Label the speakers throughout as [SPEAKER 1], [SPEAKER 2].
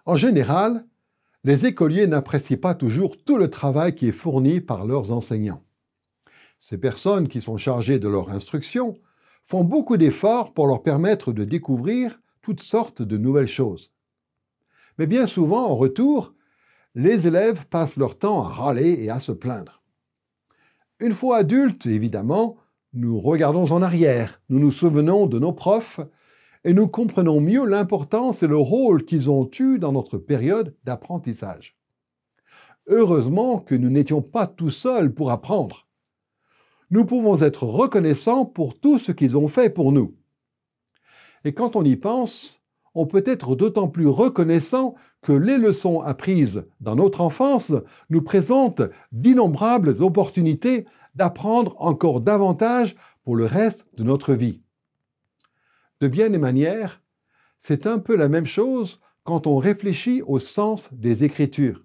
[SPEAKER 1] En général, les écoliers n'apprécient pas toujours tout le travail qui est fourni par leurs enseignants. Ces personnes qui sont chargées de leur instruction font beaucoup d'efforts pour leur permettre de découvrir toutes sortes de nouvelles choses. Mais bien souvent, en retour, les élèves passent leur temps à râler et à se plaindre. Une fois adultes, évidemment, nous regardons en arrière, nous nous souvenons de nos profs et nous comprenons mieux l'importance et le rôle qu'ils ont eu dans notre période d'apprentissage. Heureusement que nous n'étions pas tout seuls pour apprendre. Nous pouvons être reconnaissants pour tout ce qu'ils ont fait pour nous. Et quand on y pense, on peut être d'autant plus reconnaissant que les leçons apprises dans notre enfance nous présentent d'innombrables opportunités d'apprendre encore davantage pour le reste de notre vie. De bien des manières, c'est un peu la même chose quand on réfléchit au sens des Écritures.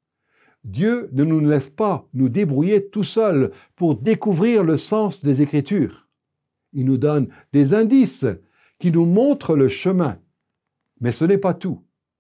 [SPEAKER 1] Dieu ne nous laisse pas nous débrouiller tout seuls pour découvrir le sens des Écritures. Il nous donne des indices qui nous montrent le chemin. Mais ce n'est pas tout.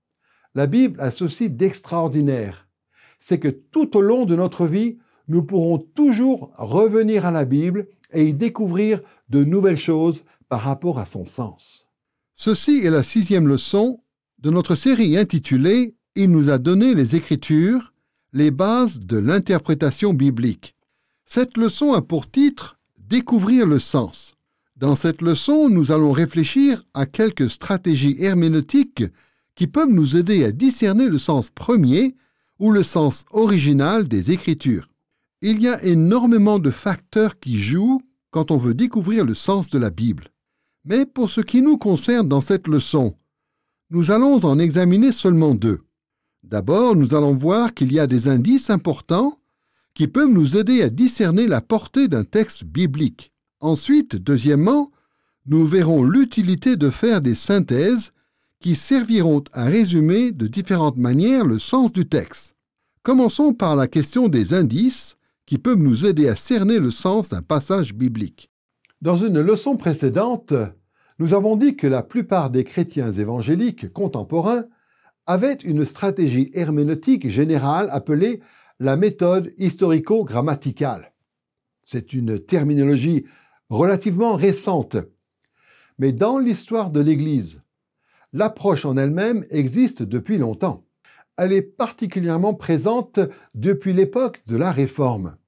[SPEAKER 1] La Bible a ceci d'extraordinaire, c'est que tout au long de notre vie, nous pourrons toujours revenir à la Bible et y découvrir de nouvelles choses par rapport à son sens.
[SPEAKER 2] Ceci est la 6e leçon de notre série intitulée « Il nous a donné les Écritures, les bases de l'interprétation biblique ». Cette leçon a pour titre « Découvrir le sens ». Dans cette leçon, nous allons réfléchir à quelques stratégies herméneutiques qui peuvent nous aider à discerner le sens premier ou le sens original des Écritures. Il y a énormément de facteurs qui jouent quand on veut découvrir le sens de la Bible. Mais pour ce qui nous concerne dans cette leçon, nous allons en examiner seulement 2. D'abord, nous allons voir qu'il y a des indices importants qui peuvent nous aider à discerner la portée d'un texte biblique. Ensuite, deuxièmement, nous verrons l'utilité de faire des synthèses qui serviront à résumer de différentes manières le sens du texte. Commençons par la question des indices qui peuvent nous aider à cerner le sens d'un passage biblique.
[SPEAKER 1] Dans une leçon précédente, nous avons dit que la plupart des chrétiens évangéliques contemporains avaient une stratégie herméneutique générale appelée la méthode historico-grammaticale. C'est une terminologie relativement récente. Mais dans l'histoire de l'Église, l'approche en elle-même existe depuis longtemps. Elle est particulièrement présente depuis l'époque de la Réforme.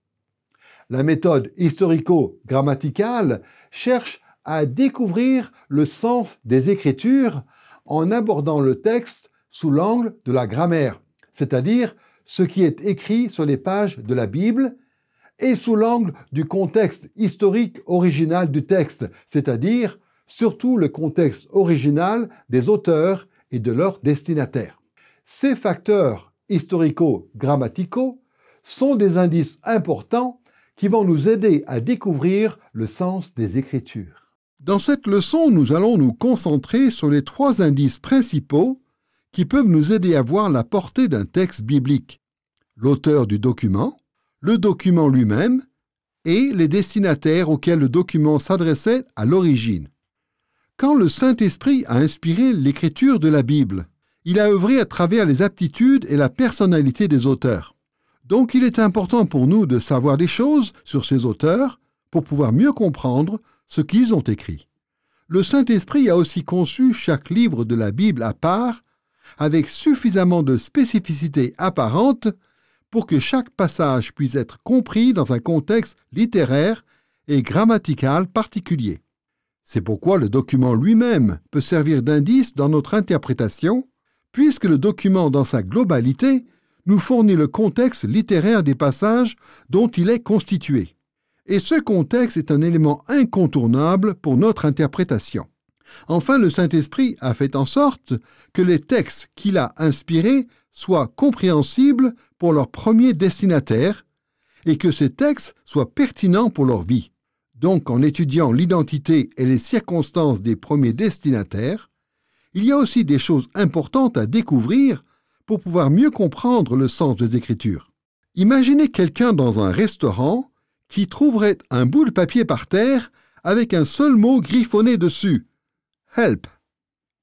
[SPEAKER 1] La méthode historico-grammaticale cherche à découvrir le sens des Écritures en abordant le texte sous l'angle de la grammaire, c'est-à-dire ce qui est écrit sur les pages de la Bible, et sous l'angle du contexte historique original du texte, c'est-à-dire surtout le contexte original des auteurs et de leurs destinataires. Ces facteurs historico-grammaticaux sont des indices importants qui vont nous aider à découvrir le sens des Écritures.
[SPEAKER 2] Dans cette leçon, nous allons nous concentrer sur les 3 indices principaux qui peuvent nous aider à voir la portée d'un texte biblique: l'auteur du document, le document lui-même et les destinataires auxquels le document s'adressait à l'origine. Quand le Saint-Esprit a inspiré l'écriture de la Bible, il a œuvré à travers les aptitudes et la personnalité des auteurs. Donc il est important pour nous de savoir des choses sur ces auteurs pour pouvoir mieux comprendre ce qu'ils ont écrit. Le Saint-Esprit a aussi conçu chaque livre de la Bible à part, avec suffisamment de spécificité apparente pour que chaque passage puisse être compris dans un contexte littéraire et grammatical particulier. C'est pourquoi le document lui-même peut servir d'indice dans notre interprétation, puisque le document dans sa globalité nous fournit le contexte littéraire des passages dont il est constitué. Et ce contexte est un élément incontournable pour notre interprétation. Enfin, le Saint-Esprit a fait en sorte que les textes qu'il a inspirés soient compréhensibles pour leurs premiers destinataires et que ces textes soient pertinents pour leur vie. Donc, en étudiant l'identité et les circonstances des premiers destinataires, il y a aussi des choses importantes à découvrir pour pouvoir mieux comprendre le sens des Écritures. Imaginez quelqu'un dans un restaurant qui trouverait un bout de papier par terre avec un seul mot griffonné dessus. « Help ».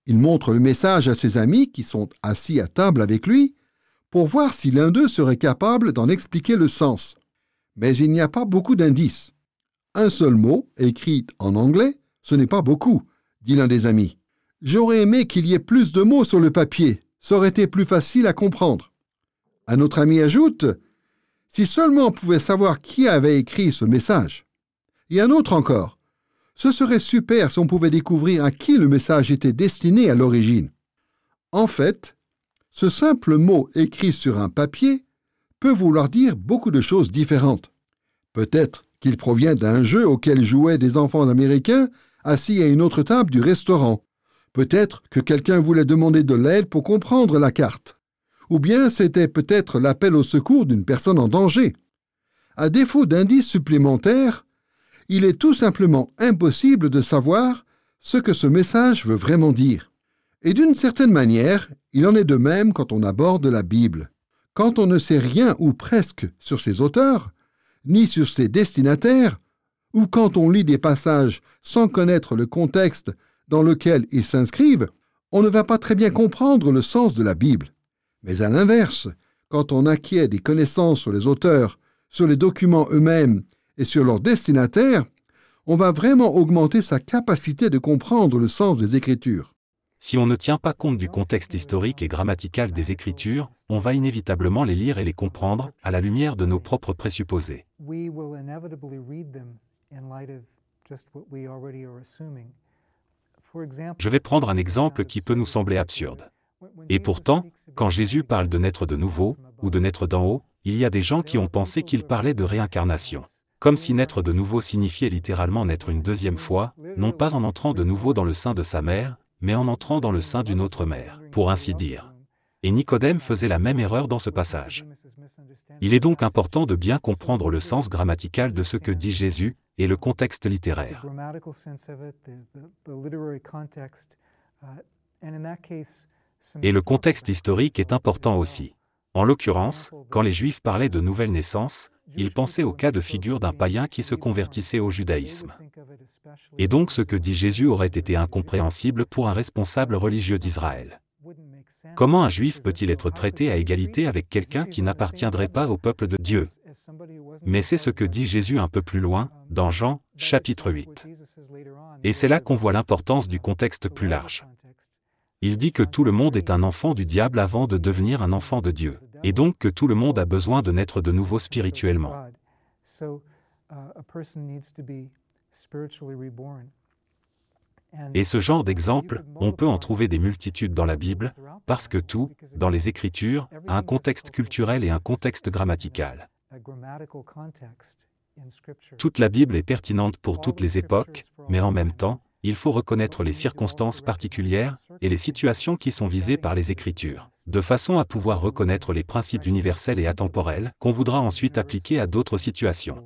[SPEAKER 2] Il montre le message à ses amis qui sont assis à table avec lui pour voir si l'un d'eux serait capable d'en expliquer le sens. Mais il n'y a pas beaucoup d'indices. Un seul mot, écrit en anglais, ce n'est pas beaucoup, dit l'un des amis. J'aurais aimé qu'il y ait plus de mots sur le papier, ça aurait été plus facile à comprendre. Un autre ami ajoute, si seulement on pouvait savoir qui avait écrit ce message. Et un autre encore, ce serait super si on pouvait découvrir à qui le message était destiné à l'origine. En fait, ce simple mot écrit sur un papier peut vouloir dire beaucoup de choses différentes. Peut-être qu'il provient d'un jeu auquel jouaient des enfants américains assis à une autre table du restaurant. Peut-être que quelqu'un voulait demander de l'aide pour comprendre la carte. Ou bien c'était peut-être l'appel au secours d'une personne en danger. À défaut d'indices supplémentaires, il est tout simplement impossible de savoir ce que ce message veut vraiment dire. Et d'une certaine manière, il en est de même quand on aborde la Bible. Quand on ne sait rien ou presque sur ses auteurs, ni sur ses destinataires, ou quand on lit des passages sans connaître le contexte dans lequel ils s'inscrivent, on ne va pas très bien comprendre le sens de la Bible. Mais à l'inverse, quand on acquiert des connaissances sur les auteurs, sur les documents eux-mêmes et sur leurs destinataires, on va vraiment augmenter sa capacité de comprendre le sens des Écritures.
[SPEAKER 3] Si on ne tient pas compte du contexte historique et grammatical des Écritures, on va inévitablement les lire et les comprendre à la lumière de nos propres présupposés. Je vais prendre un exemple qui peut nous sembler absurde. Et pourtant, quand Jésus parle de naître de nouveau, ou de naître d'en haut, il y a des gens qui ont pensé qu'il parlait de réincarnation. Comme si naître de nouveau signifiait littéralement naître une deuxième fois, non pas en entrant de nouveau dans le sein de sa mère, mais en entrant dans le sein d'une autre mère, pour ainsi dire. Et Nicodème faisait la même erreur dans ce passage. Il est donc important de bien comprendre le sens grammatical de ce que dit Jésus et le contexte littéraire. Et le contexte historique est important aussi. En l'occurrence, quand les Juifs parlaient de nouvelle naissance, ils pensaient au cas de figure d'un païen qui se convertissait au judaïsme. Et donc ce que dit Jésus aurait été incompréhensible pour un responsable religieux d'Israël. Comment un Juif peut-il être traité à égalité avec quelqu'un qui n'appartiendrait pas au peuple de Dieu? Mais c'est ce que dit Jésus un peu plus loin, dans Jean, chapitre 8. Et c'est là qu'on voit l'importance du contexte plus large. Il dit que tout le monde est un enfant du diable avant de devenir un enfant de Dieu, et donc que tout le monde a besoin de naître de nouveau spirituellement. Et ce genre d'exemple, on peut en trouver des multitudes dans la Bible, parce que tout, dans les Écritures, a un contexte culturel et un contexte grammatical. Toute la Bible est pertinente pour toutes les époques, mais en même temps, il faut reconnaître les circonstances particulières et les situations qui sont visées par les Écritures, de façon à pouvoir reconnaître les principes universels et atemporels qu'on voudra ensuite appliquer à d'autres situations.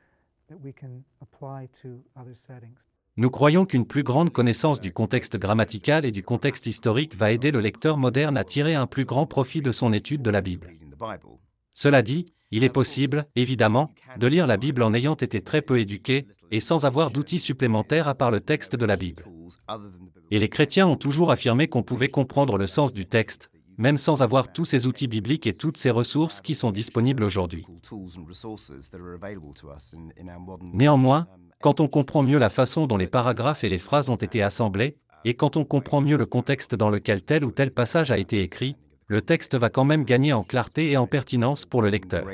[SPEAKER 4] Nous croyons qu'une plus grande connaissance du contexte grammatical et du contexte historique va aider le lecteur moderne à tirer un plus grand profit de son étude de la Bible. Cela dit, il est possible, évidemment, de lire la Bible en ayant été très peu éduqué et sans avoir d'outils supplémentaires à part le texte de la Bible. Et les chrétiens ont toujours affirmé qu'on pouvait comprendre le sens du texte, même sans avoir tous ces outils bibliques et toutes ces ressources qui sont disponibles aujourd'hui. Néanmoins, quand on comprend mieux la façon dont les paragraphes et les phrases ont été assemblés, et quand on comprend mieux le contexte dans lequel tel ou tel passage a été écrit, le texte va quand même gagner en clarté et en pertinence pour le lecteur.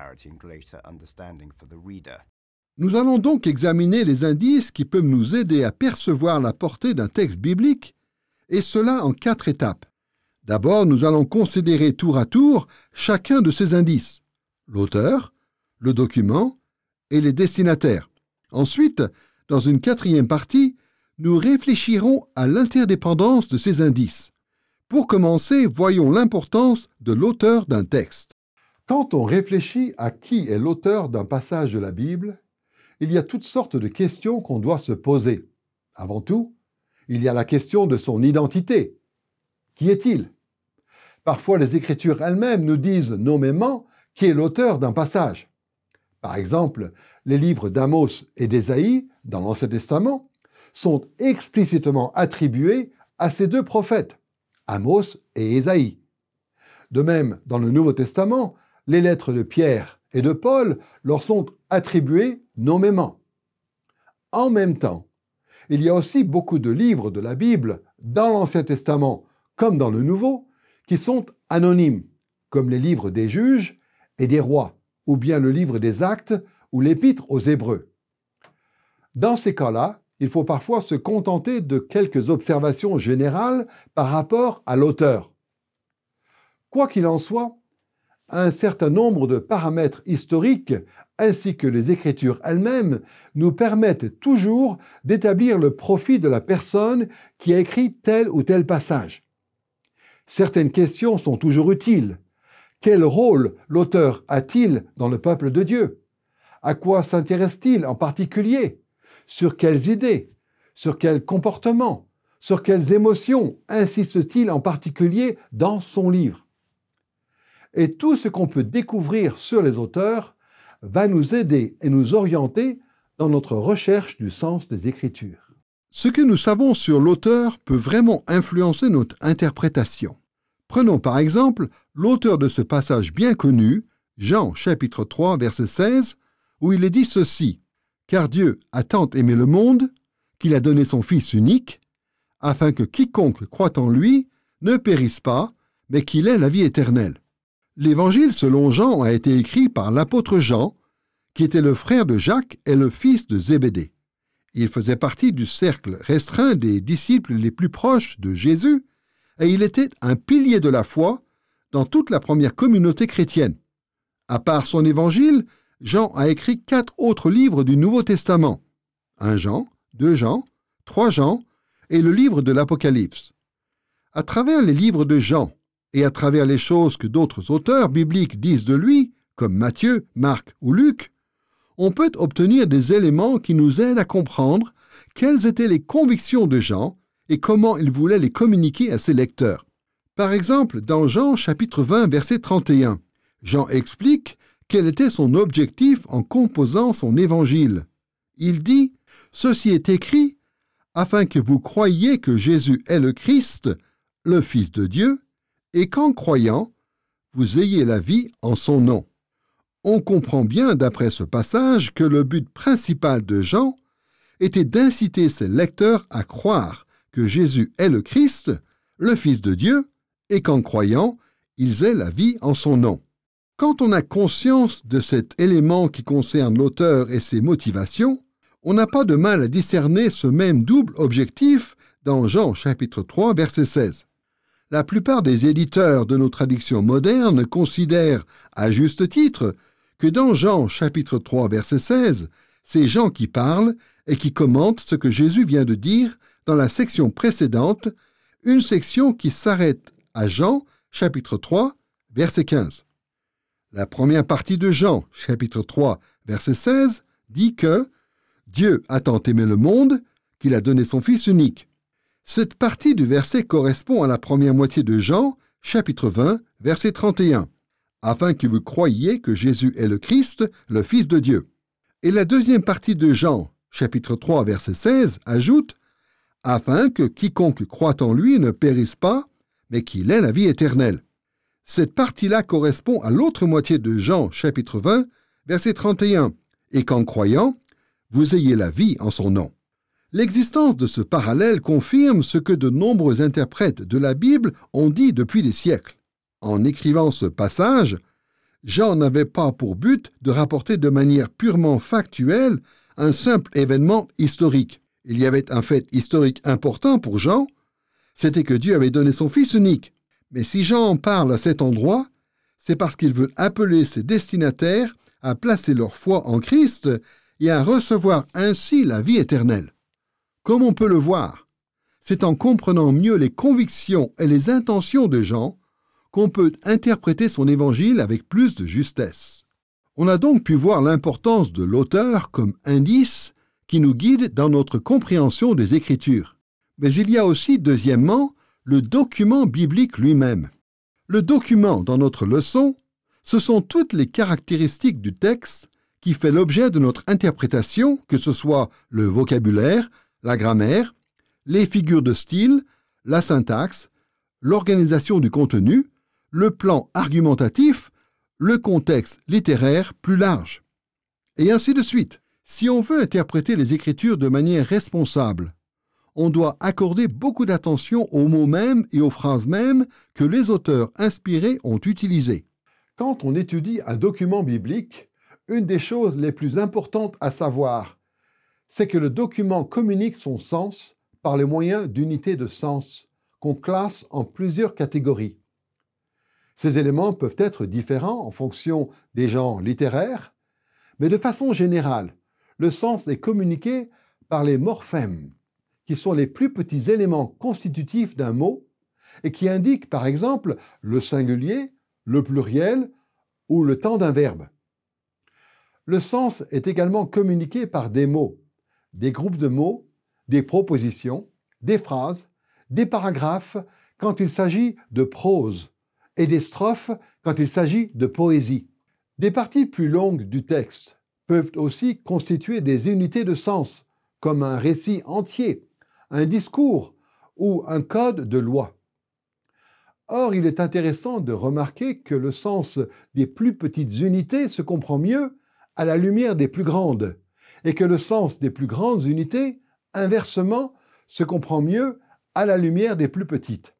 [SPEAKER 2] Nous allons donc examiner les indices qui peuvent nous aider à percevoir la portée d'un texte biblique, et cela en 4 étapes. D'abord, nous allons considérer tour à tour chacun de ces indices, l'auteur, le document et les destinataires. Ensuite, dans une 4e partie, nous réfléchirons à l'interdépendance de ces indices. Pour commencer, voyons l'importance de l'auteur d'un texte.
[SPEAKER 1] Quand on réfléchit à qui est l'auteur d'un passage de la Bible, il y a toutes sortes de questions qu'on doit se poser. Avant tout, il y a la question de son identité. Qui est-il? Parfois, les Écritures elles-mêmes nous disent nommément qui est l'auteur d'un passage. Par exemple, les livres d'Amos et d'Ésaïe, dans l'Ancien Testament, sont explicitement attribués à ces deux prophètes, Amos et Ésaïe. De même, dans le Nouveau Testament, les lettres de Pierre et de Paul leur sont attribuées nommément. En même temps, il y a aussi beaucoup de livres de la Bible, dans l'Ancien Testament comme dans le Nouveau, qui sont anonymes, comme les livres des juges et des rois, ou bien le livre des Actes ou l'Épître aux Hébreux. Dans ces cas-là, il faut parfois se contenter de quelques observations générales par rapport à l'auteur. Quoi qu'il en soit, un certain nombre de paramètres historiques ainsi que les Écritures elles-mêmes nous permettent toujours d'établir le profil de la personne qui a écrit tel ou tel passage. Certaines questions sont toujours utiles. Quel rôle l'auteur a-t-il dans le peuple de Dieu? À quoi s'intéresse-t-il en particulier? Sur quelles idées? Sur quels comportements? Sur quelles émotions insiste-t-il en particulier dans son livre? Et tout ce qu'on peut découvrir sur les auteurs va nous aider et nous orienter dans notre recherche du sens des Écritures.
[SPEAKER 2] Ce que nous savons sur l'auteur peut vraiment influencer notre interprétation. Prenons par exemple l'auteur de ce passage bien connu, Jean chapitre 3 verset 16, où il est dit ceci: « Car Dieu a tant aimé le monde qu'il a donné son Fils unique, afin que quiconque croit en lui ne périsse pas, mais qu'il ait la vie éternelle. » L'Évangile selon Jean a été écrit par l'apôtre Jean, qui était le frère de Jacques et le fils de Zébédée. Il faisait partie du cercle restreint des disciples les plus proches de Jésus, et il était un pilier de la foi dans toute la première communauté chrétienne. À part son Évangile, Jean a écrit 4 autres livres du Nouveau Testament: 1 Jean, 2 Jean, 3 Jean et le livre de l'Apocalypse. À travers les livres de Jean, et à travers les choses que d'autres auteurs bibliques disent de lui, comme Matthieu, Marc ou Luc, on peut obtenir des éléments qui nous aident à comprendre quelles étaient les convictions de Jean et comment il voulait les communiquer à ses lecteurs. Par exemple, dans Jean chapitre 20, verset 31, Jean explique quel était son objectif en composant son évangile. Il dit « Ceci est écrit afin que vous croyiez que Jésus est le Christ, le Fils de Dieu, et qu'en croyant, vous ayez la vie en son nom. » On comprend bien d'après ce passage que le but principal de Jean était d'inciter ses lecteurs à croire que Jésus est le Christ, le Fils de Dieu, et qu'en croyant, ils aient la vie en son nom. Quand on a conscience de cet élément qui concerne l'auteur et ses motivations, on n'a pas de mal à discerner ce même double objectif dans Jean chapitre 3, verset 16. La plupart des éditeurs de nos traductions modernes considèrent, à juste titre, que dans Jean chapitre 3, verset 16, c'est Jean qui parle et qui commente ce que Jésus vient de dire dans la section précédente, une section qui s'arrête à Jean chapitre 3, verset 15. La première partie de Jean chapitre 3, verset 16 dit que Dieu a tant aimé le monde qu'il a donné son Fils unique. Cette partie du verset correspond à la première moitié de Jean, chapitre 20, verset 31, afin que vous croyiez que Jésus est le Christ, le Fils de Dieu. Et la deuxième partie de Jean, chapitre 3, verset 16, ajoute, afin que quiconque croit en lui ne périsse pas, mais qu'il ait la vie éternelle. Cette partie-là correspond à l'autre moitié de Jean, chapitre 20, verset 31, et qu'en croyant, vous ayez la vie en son nom. L'existence de ce parallèle confirme ce que de nombreux interprètes de la Bible ont dit depuis des siècles. En écrivant ce passage, Jean n'avait pas pour but de rapporter de manière purement factuelle un simple événement historique. Il y avait un fait historique important pour Jean, c'était que Dieu avait donné son Fils unique. Mais si Jean en parle à cet endroit, c'est parce qu'il veut appeler ses destinataires à placer leur foi en Christ et à recevoir ainsi la vie éternelle. Comme on peut le voir, c'est en comprenant mieux les convictions et les intentions de Jean qu'on peut interpréter son évangile avec plus de justesse. On a donc pu voir l'importance de l'auteur comme indice qui nous guide dans notre compréhension des Écritures. Mais il y a aussi, deuxièmement, le document biblique lui-même. Le document, dans notre leçon, ce sont toutes les caractéristiques du texte qui fait l'objet de notre interprétation, que ce soit le vocabulaire, la grammaire, les figures de style, la syntaxe, l'organisation du contenu, le plan argumentatif, le contexte littéraire plus large. Et ainsi de suite. Si on veut interpréter les Écritures de manière responsable, on doit accorder beaucoup d'attention aux mots mêmes et aux phrases mêmes que les auteurs inspirés ont utilisés.
[SPEAKER 1] Quand on étudie un document biblique, une des choses les plus importantes à savoir, c'est que le document communique son sens par le moyen d'unités de sens qu'on classe en plusieurs catégories. Ces éléments peuvent être différents en fonction des genres littéraires, mais de façon générale, le sens est communiqué par les morphèmes, qui sont les plus petits éléments constitutifs d'un mot et qui indiquent par exemple le singulier, le pluriel ou le temps d'un verbe. Le sens est également communiqué par des mots, des groupes de mots, des propositions, des phrases, des paragraphes quand il s'agit de prose et des strophes quand il s'agit de poésie. Des parties plus longues du texte peuvent aussi constituer des unités de sens, comme un récit entier, un discours ou un code de loi. Or, il est intéressant de remarquer que le sens des plus petites unités se comprend mieux à la lumière des plus grandes, et que le sens des plus grandes unités, inversement, se comprend mieux à la lumière des plus petites.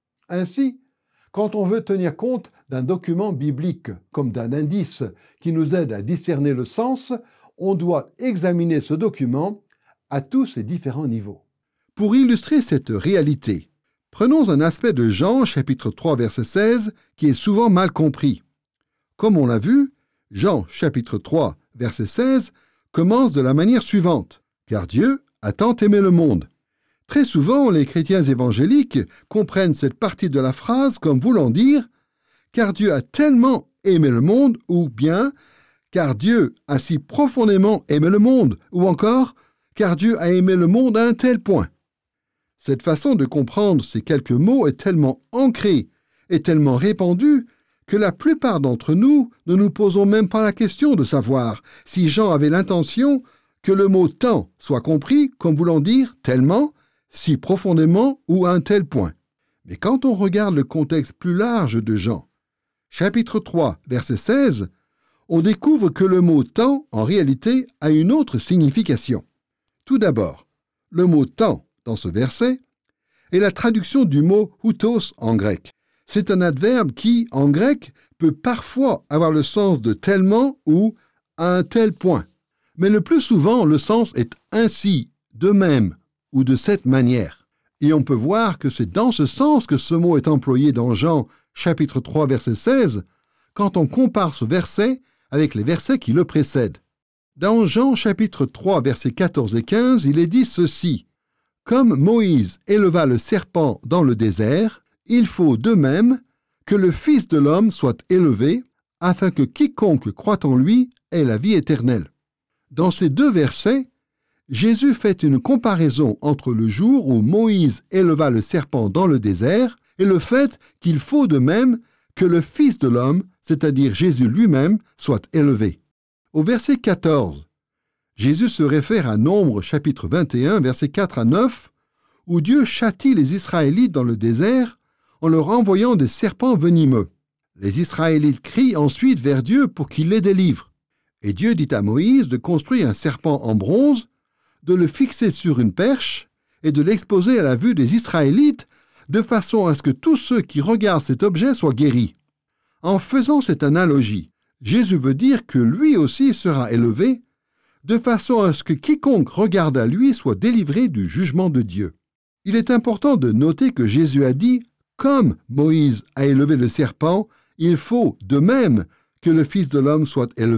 [SPEAKER 1] Ainsi, quand on veut tenir compte d'un document biblique comme d'un indice qui nous aide à discerner le sens, on doit examiner ce document à tous ses différents niveaux.
[SPEAKER 2] Pour illustrer cette réalité, prenons un aspect de Jean chapitre 3 verset 16 qui est souvent mal compris. Comme on l'a vu, Jean chapitre 3 verset 16 commence de la manière suivante. « Car Dieu a tant aimé le monde ». Très souvent, les chrétiens évangéliques comprennent cette partie de la phrase comme voulant dire « car Dieu a tellement aimé le monde » ou bien « car Dieu a si profondément aimé le monde » ou encore « car Dieu a aimé le monde à un tel point ». Cette façon de comprendre ces quelques mots est tellement ancrée et tellement répandue que la plupart d'entre nous ne nous posons même pas la question de savoir si Jean avait l'intention que le mot « tant » soit compris comme voulant dire « tellement », si profondément ou à un tel point. Mais quand on regarde le contexte plus large de Jean, chapitre 3, verset 16, on découvre que le mot « tant » en réalité a une autre signification. Tout d'abord, le mot « tant » dans ce verset est la traduction du mot « houtos » en grec. C'est un adverbe qui, en grec, peut parfois avoir le sens de « tellement » ou « à un tel point ». Mais le plus souvent, le sens est « ainsi »,« de même » ou « de cette manière ». Et on peut voir que c'est dans ce sens que ce mot est employé dans Jean chapitre 3 verset 16 quand on compare ce verset avec les versets qui le précèdent. Dans Jean chapitre 3 versets 14 et 15, il est dit ceci. « Comme Moïse éleva le serpent dans le désert, il faut de même que le Fils de l'homme soit élevé, afin que quiconque croit en lui ait la vie éternelle. » Dans ces deux versets, Jésus fait une comparaison entre le jour où Moïse éleva le serpent dans le désert et le fait qu'il faut de même que le Fils de l'homme, c'est-à-dire Jésus lui-même, soit élevé. Au verset 14, Jésus se réfère à Nombre chapitre 21, versets 4 à 9, où Dieu châtie les Israélites dans le désert en leur envoyant des serpents venimeux. Les Israélites crient ensuite vers Dieu pour qu'il les délivre. Et Dieu dit à Moïse de construire un serpent en bronze, de le fixer sur une perche et de l'exposer à la vue des Israélites de façon à ce que tous ceux qui regardent cet objet soient guéris. En faisant cette analogie, Jésus veut dire que lui aussi sera élevé de façon à ce que quiconque regarde à lui soit délivré du jugement de Dieu. Il est important de noter que Jésus a dit « Comme Moïse a élevé le serpent, il faut de même que le Fils de l'homme soit élevé. »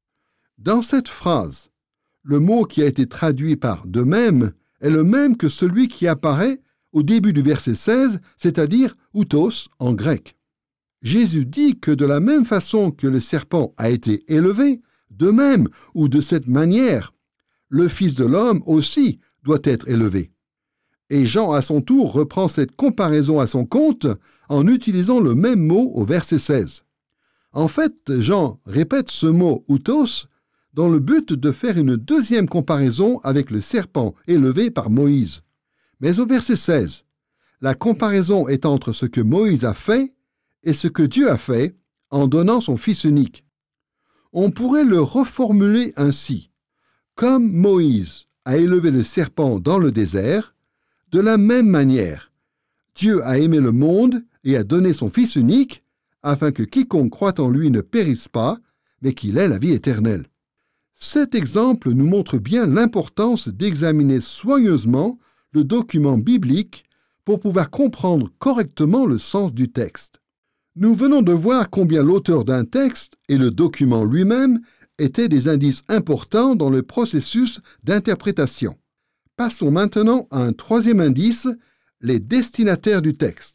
[SPEAKER 2] Dans cette phrase, le mot qui a été traduit par « de même » est le même que celui qui apparaît au début du verset 16, c'est-à-dire « houtos » en grec. Jésus dit que de la même façon que le serpent a été élevé, de même ou de cette manière, le Fils de l'homme aussi doit être élevé. Et Jean, à son tour, reprend cette comparaison à son compte en utilisant le même mot au verset 16. En fait, Jean répète ce mot « houtos » dans le but de faire une deuxième comparaison avec le serpent élevé par Moïse. Mais au verset 16, La comparaison est entre ce que Moïse a fait et ce que Dieu a fait en donnant son Fils unique. On pourrait le reformuler ainsi. Comme Moïse a élevé le serpent dans le désert, de la même manière, Dieu a aimé le monde et a donné son Fils unique afin que quiconque croit en lui ne périsse pas, mais qu'il ait la vie éternelle. Cet exemple nous montre bien l'importance d'examiner soigneusement le document biblique pour pouvoir comprendre correctement le sens du texte. Nous venons de voir combien l'auteur d'un texte et le document lui-même étaient des indices importants dans le processus d'interprétation. Passons maintenant à un troisième indice, les destinataires du texte.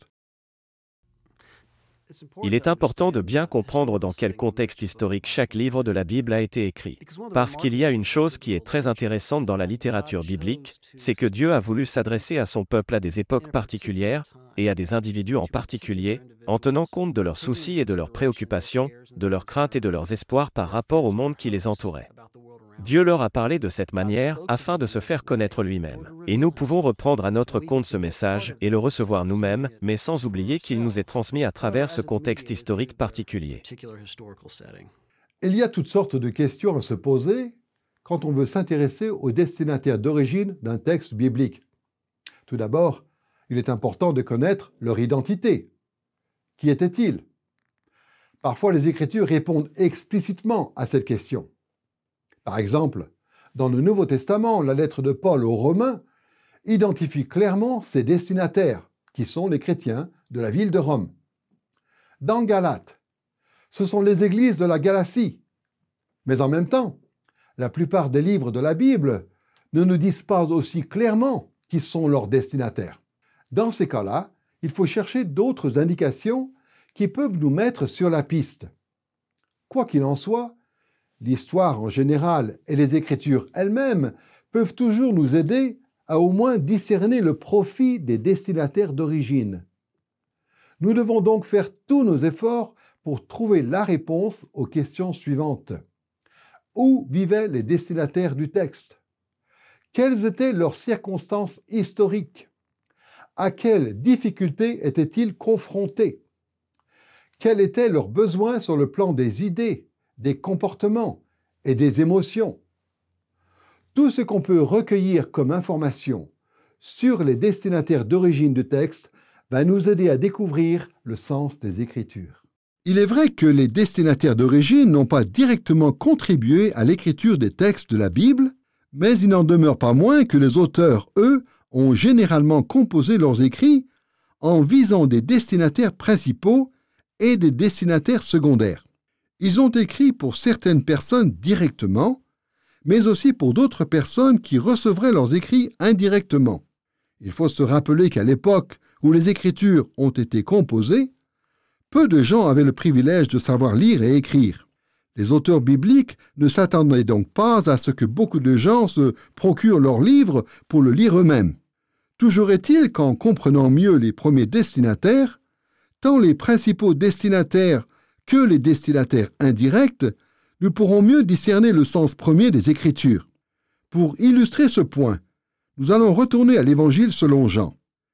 [SPEAKER 5] Il est important de bien comprendre dans quel contexte historique chaque livre de la Bible a été écrit. Parce qu'il y a une chose qui est très intéressante dans la littérature biblique, c'est que Dieu a voulu s'adresser à son peuple à des époques particulières, et à des individus en particulier, en tenant compte de leurs soucis et de leurs préoccupations, de leurs craintes et de leurs espoirs par rapport au monde qui les entourait. Dieu leur a parlé de cette manière afin de se faire connaître lui-même. Et nous pouvons reprendre à notre compte ce message et le recevoir nous-mêmes, mais sans oublier qu'il nous est transmis à travers ce contexte historique particulier.
[SPEAKER 1] Il y a toutes sortes de questions à se poser quand on veut s'intéresser aux destinataires d'origine d'un texte biblique. Tout d'abord, il est important de connaître leur identité. Qui étaient-ils? Parfois, les Écritures répondent explicitement à cette question. Par exemple, dans le Nouveau Testament, la lettre de Paul aux Romains identifie clairement ses destinataires, qui sont les chrétiens de la ville de Rome. Dans Galates, ce sont les églises de la Galatie. Mais en même temps, la plupart des livres de la Bible ne nous disent pas aussi clairement qui sont leurs destinataires. Dans ces cas-là, il faut chercher d'autres indications qui peuvent nous mettre sur la piste. Quoi qu'il en soit, l'histoire en général et les Écritures elles-mêmes peuvent toujours nous aider à au moins discerner le profil des destinataires d'origine. Nous devons donc faire tous nos efforts pour trouver la réponse aux questions suivantes. Où vivaient les destinataires du texte? Quelles étaient leurs circonstances historiques? À quelles difficultés étaient-ils confrontés? Quels étaient leurs besoins sur le plan des idées, des comportements et des émotions? Tout ce qu'on peut recueillir comme information sur les destinataires d'origine du texte va nous aider à découvrir le sens des Écritures.
[SPEAKER 2] Il est vrai que les destinataires d'origine n'ont pas directement contribué à l'écriture des textes de la Bible, mais il n'en demeure pas moins que les auteurs, eux, ont généralement composé leurs écrits en visant des destinataires principaux et des destinataires secondaires. Ils ont écrit pour certaines personnes directement, mais aussi pour d'autres personnes qui recevraient leurs écrits indirectement. Il faut se rappeler qu'à l'époque où les Écritures ont été composées, peu de gens avaient le privilège de savoir lire et écrire. Les auteurs bibliques ne s'attendaient donc pas à ce que beaucoup de gens se procurent leurs livres pour le lire eux-mêmes. Toujours est-il qu'en comprenant mieux les premiers destinataires, tant les principaux destinataires que les destinataires indirects, nous pourrons mieux discerner le sens premier des Écritures. Pour illustrer ce point, nous allons retourner à l'Évangile selon Jean.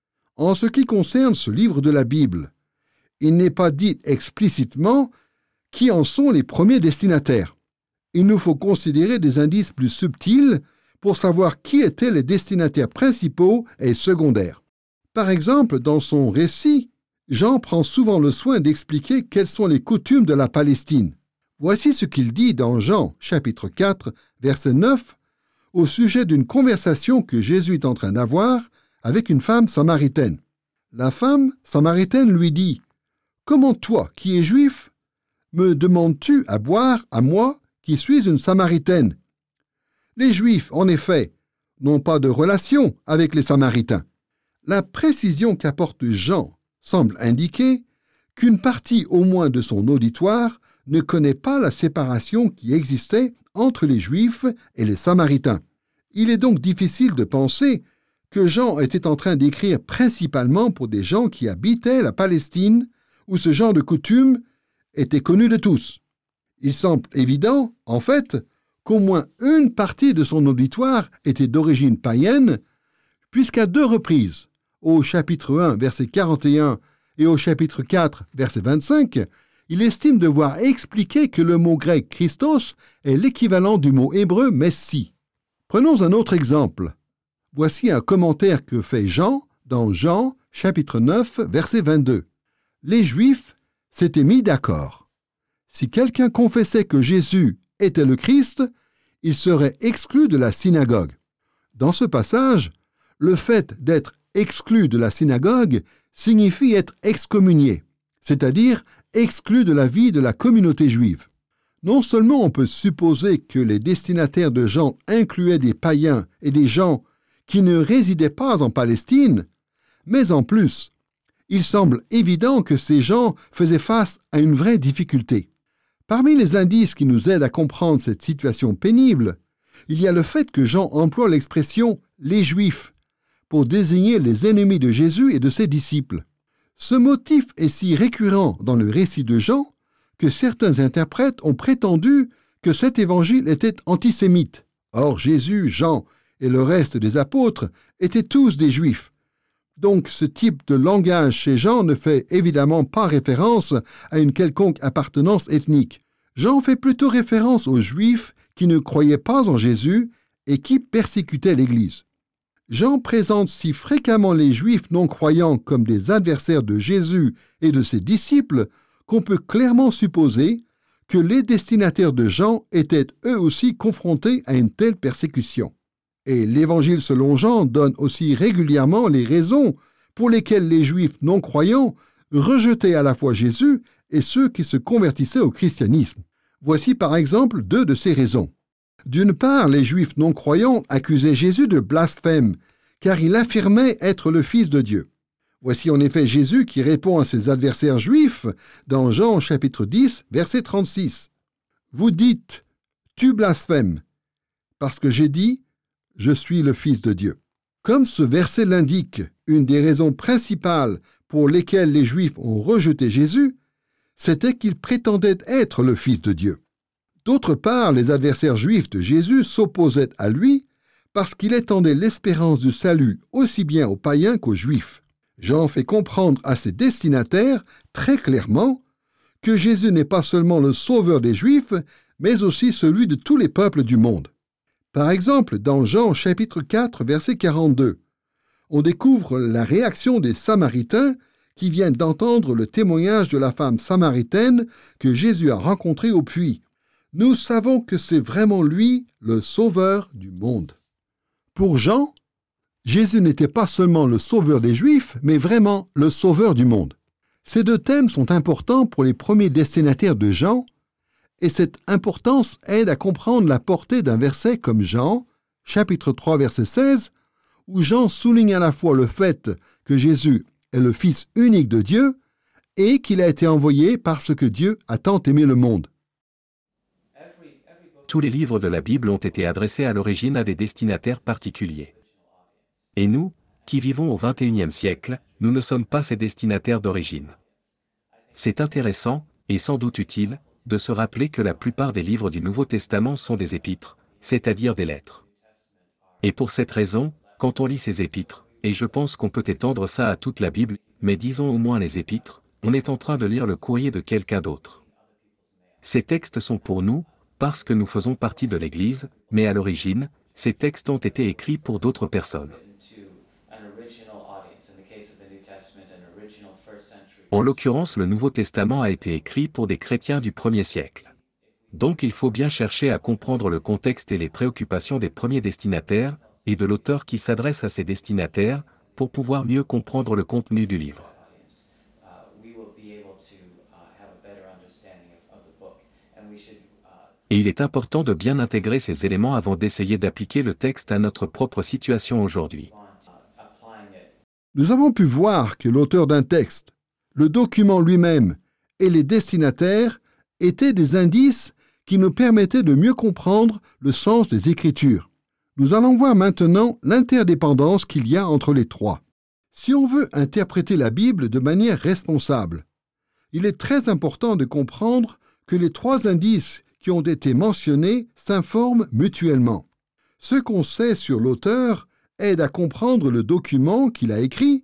[SPEAKER 2] En ce qui concerne ce livre de la Bible, il n'est pas dit explicitement qui en sont les premiers destinataires. Il nous faut considérer des indices plus subtils pour savoir qui étaient les destinataires principaux et secondaires. Par exemple, dans son récit, Jean prend souvent le soin d'expliquer quelles sont les coutumes de la Palestine. Voici ce qu'il dit dans Jean, chapitre 4, verset 9, au sujet d'une conversation que Jésus est en train d'avoir avec une femme samaritaine. La femme samaritaine lui dit « Comment toi, qui es juif, me demandes-tu à boire à moi, qui suis une samaritaine ?» Les Juifs, en effet, n'ont pas de relation avec les Samaritains. La précision qu'apporte Jean semble indiquer qu'une partie au moins de son auditoire ne connaît pas la séparation qui existait entre les Juifs et les Samaritains. Il est donc difficile de penser que Jean était en train d'écrire principalement pour des gens qui habitaient la Palestine, où ce genre de coutume était connu de tous. Il semble évident, en fait, qu'au moins une partie de son auditoire était d'origine païenne, puisqu'à 2 reprises, au chapitre 1, verset 41 et au chapitre 4, verset 25, il estime devoir expliquer que le mot grec Christos est l'équivalent du mot hébreu Messie. Prenons un autre exemple. Voici un commentaire que fait Jean dans Jean, chapitre 9, verset 22. Les Juifs s'étaient mis d'accord. Si quelqu'un confessait que Jésus était le Christ, il serait exclu de la synagogue. Dans ce passage, le fait d'être exclu de la synagogue signifie être excommunié, c'est-à-dire exclu de la vie de la communauté juive. Non seulement on peut supposer que les destinataires de Jean incluaient des païens et des gens qui ne résidaient pas en Palestine, mais en plus, il semble évident que ces gens faisaient face à une vraie difficulté. Parmi les indices qui nous aident à comprendre cette situation pénible, il y a le fait que Jean emploie l'expression « les Juifs » pour désigner les ennemis de Jésus et de ses disciples. Ce motif est si récurrent dans le récit de Jean que certains interprètes ont prétendu que cet évangile était antisémite. Or, Jésus, Jean et le reste des apôtres étaient tous des Juifs. Donc, ce type de langage chez Jean ne fait évidemment pas référence à une quelconque appartenance ethnique. Jean fait plutôt référence aux Juifs qui ne croyaient pas en Jésus et qui persécutaient l'Église. Jean présente si fréquemment les Juifs non-croyants comme des adversaires de Jésus et de ses disciples qu'on peut clairement supposer que les destinataires de Jean étaient eux aussi confrontés à une telle persécution. Et l'Évangile selon Jean donne aussi régulièrement les raisons pour lesquelles les Juifs non-croyants rejetaient à la fois Jésus et ceux qui se convertissaient au christianisme. Voici par exemple deux de ces raisons. D'une part, les Juifs non-croyants accusaient Jésus de blasphème, car il affirmait être le Fils de Dieu. Voici en effet Jésus qui répond à ses adversaires juifs dans Jean chapitre 10, verset 36. « Vous dites, tu blasphèmes, parce que j'ai dit, je suis le Fils de Dieu. » Comme ce verset l'indique, une des raisons principales pour lesquelles les Juifs ont rejeté Jésus, c'était qu'il prétendait être le Fils de Dieu. D'autre part, les adversaires juifs de Jésus s'opposaient à lui parce qu'il étendait l'espérance du salut aussi bien aux païens qu'aux Juifs. Jean fait comprendre à ses destinataires très clairement que Jésus n'est pas seulement le sauveur des Juifs, mais aussi celui de tous les peuples du monde. Par exemple, dans Jean chapitre 4, verset 42, on découvre la réaction des Samaritains qui viennent d'entendre le témoignage de la femme samaritaine que Jésus a rencontrée au puits. Nous savons que c'est vraiment lui, le sauveur du monde. Pour Jean, Jésus n'était pas seulement le sauveur des Juifs, mais vraiment le sauveur du monde. Ces deux thèmes sont importants pour les premiers destinataires de Jean, et cette importance aide à comprendre la portée d'un verset comme Jean, chapitre 3, verset 16, où Jean souligne à la fois le fait que Jésus est le Fils unique de Dieu et qu'il a été envoyé parce que Dieu a tant aimé le monde.
[SPEAKER 4] Tous les livres de la Bible ont été adressés à l'origine à des destinataires particuliers. Et nous, qui vivons au XXIe siècle, nous ne sommes pas ces destinataires d'origine. C'est intéressant, et sans doute utile, de se rappeler que la plupart des livres du Nouveau Testament sont des épîtres, c'est-à-dire des lettres. Et pour cette raison, quand on lit ces épîtres, et je pense qu'on peut étendre ça à toute la Bible, mais disons au moins les épîtres, on est en train de lire le courrier de quelqu'un d'autre. Ces textes sont pour nous, parce que nous faisons partie de l'Église, mais à l'origine, ces textes ont été écrits pour d'autres personnes. En l'occurrence, le Nouveau Testament a été écrit pour des chrétiens du 1er siècle. Donc il faut bien chercher à comprendre le contexte et les préoccupations des premiers destinataires, et de l'auteur qui s'adresse à ces destinataires, pour pouvoir mieux comprendre le contenu du livre. Et il est important de bien intégrer ces éléments avant d'essayer d'appliquer le texte à notre propre situation aujourd'hui.
[SPEAKER 2] Nous avons pu voir que l'auteur d'un texte, le document lui-même et les destinataires étaient des indices qui nous permettaient de mieux comprendre le sens des Écritures. Nous allons voir maintenant l'interdépendance qu'il y a entre les trois. Si on veut interpréter la Bible de manière responsable, il est très important de comprendre que les trois indices qui ont été mentionnés s'informent mutuellement. Ce qu'on sait sur l'auteur aide à comprendre le document qu'il a écrit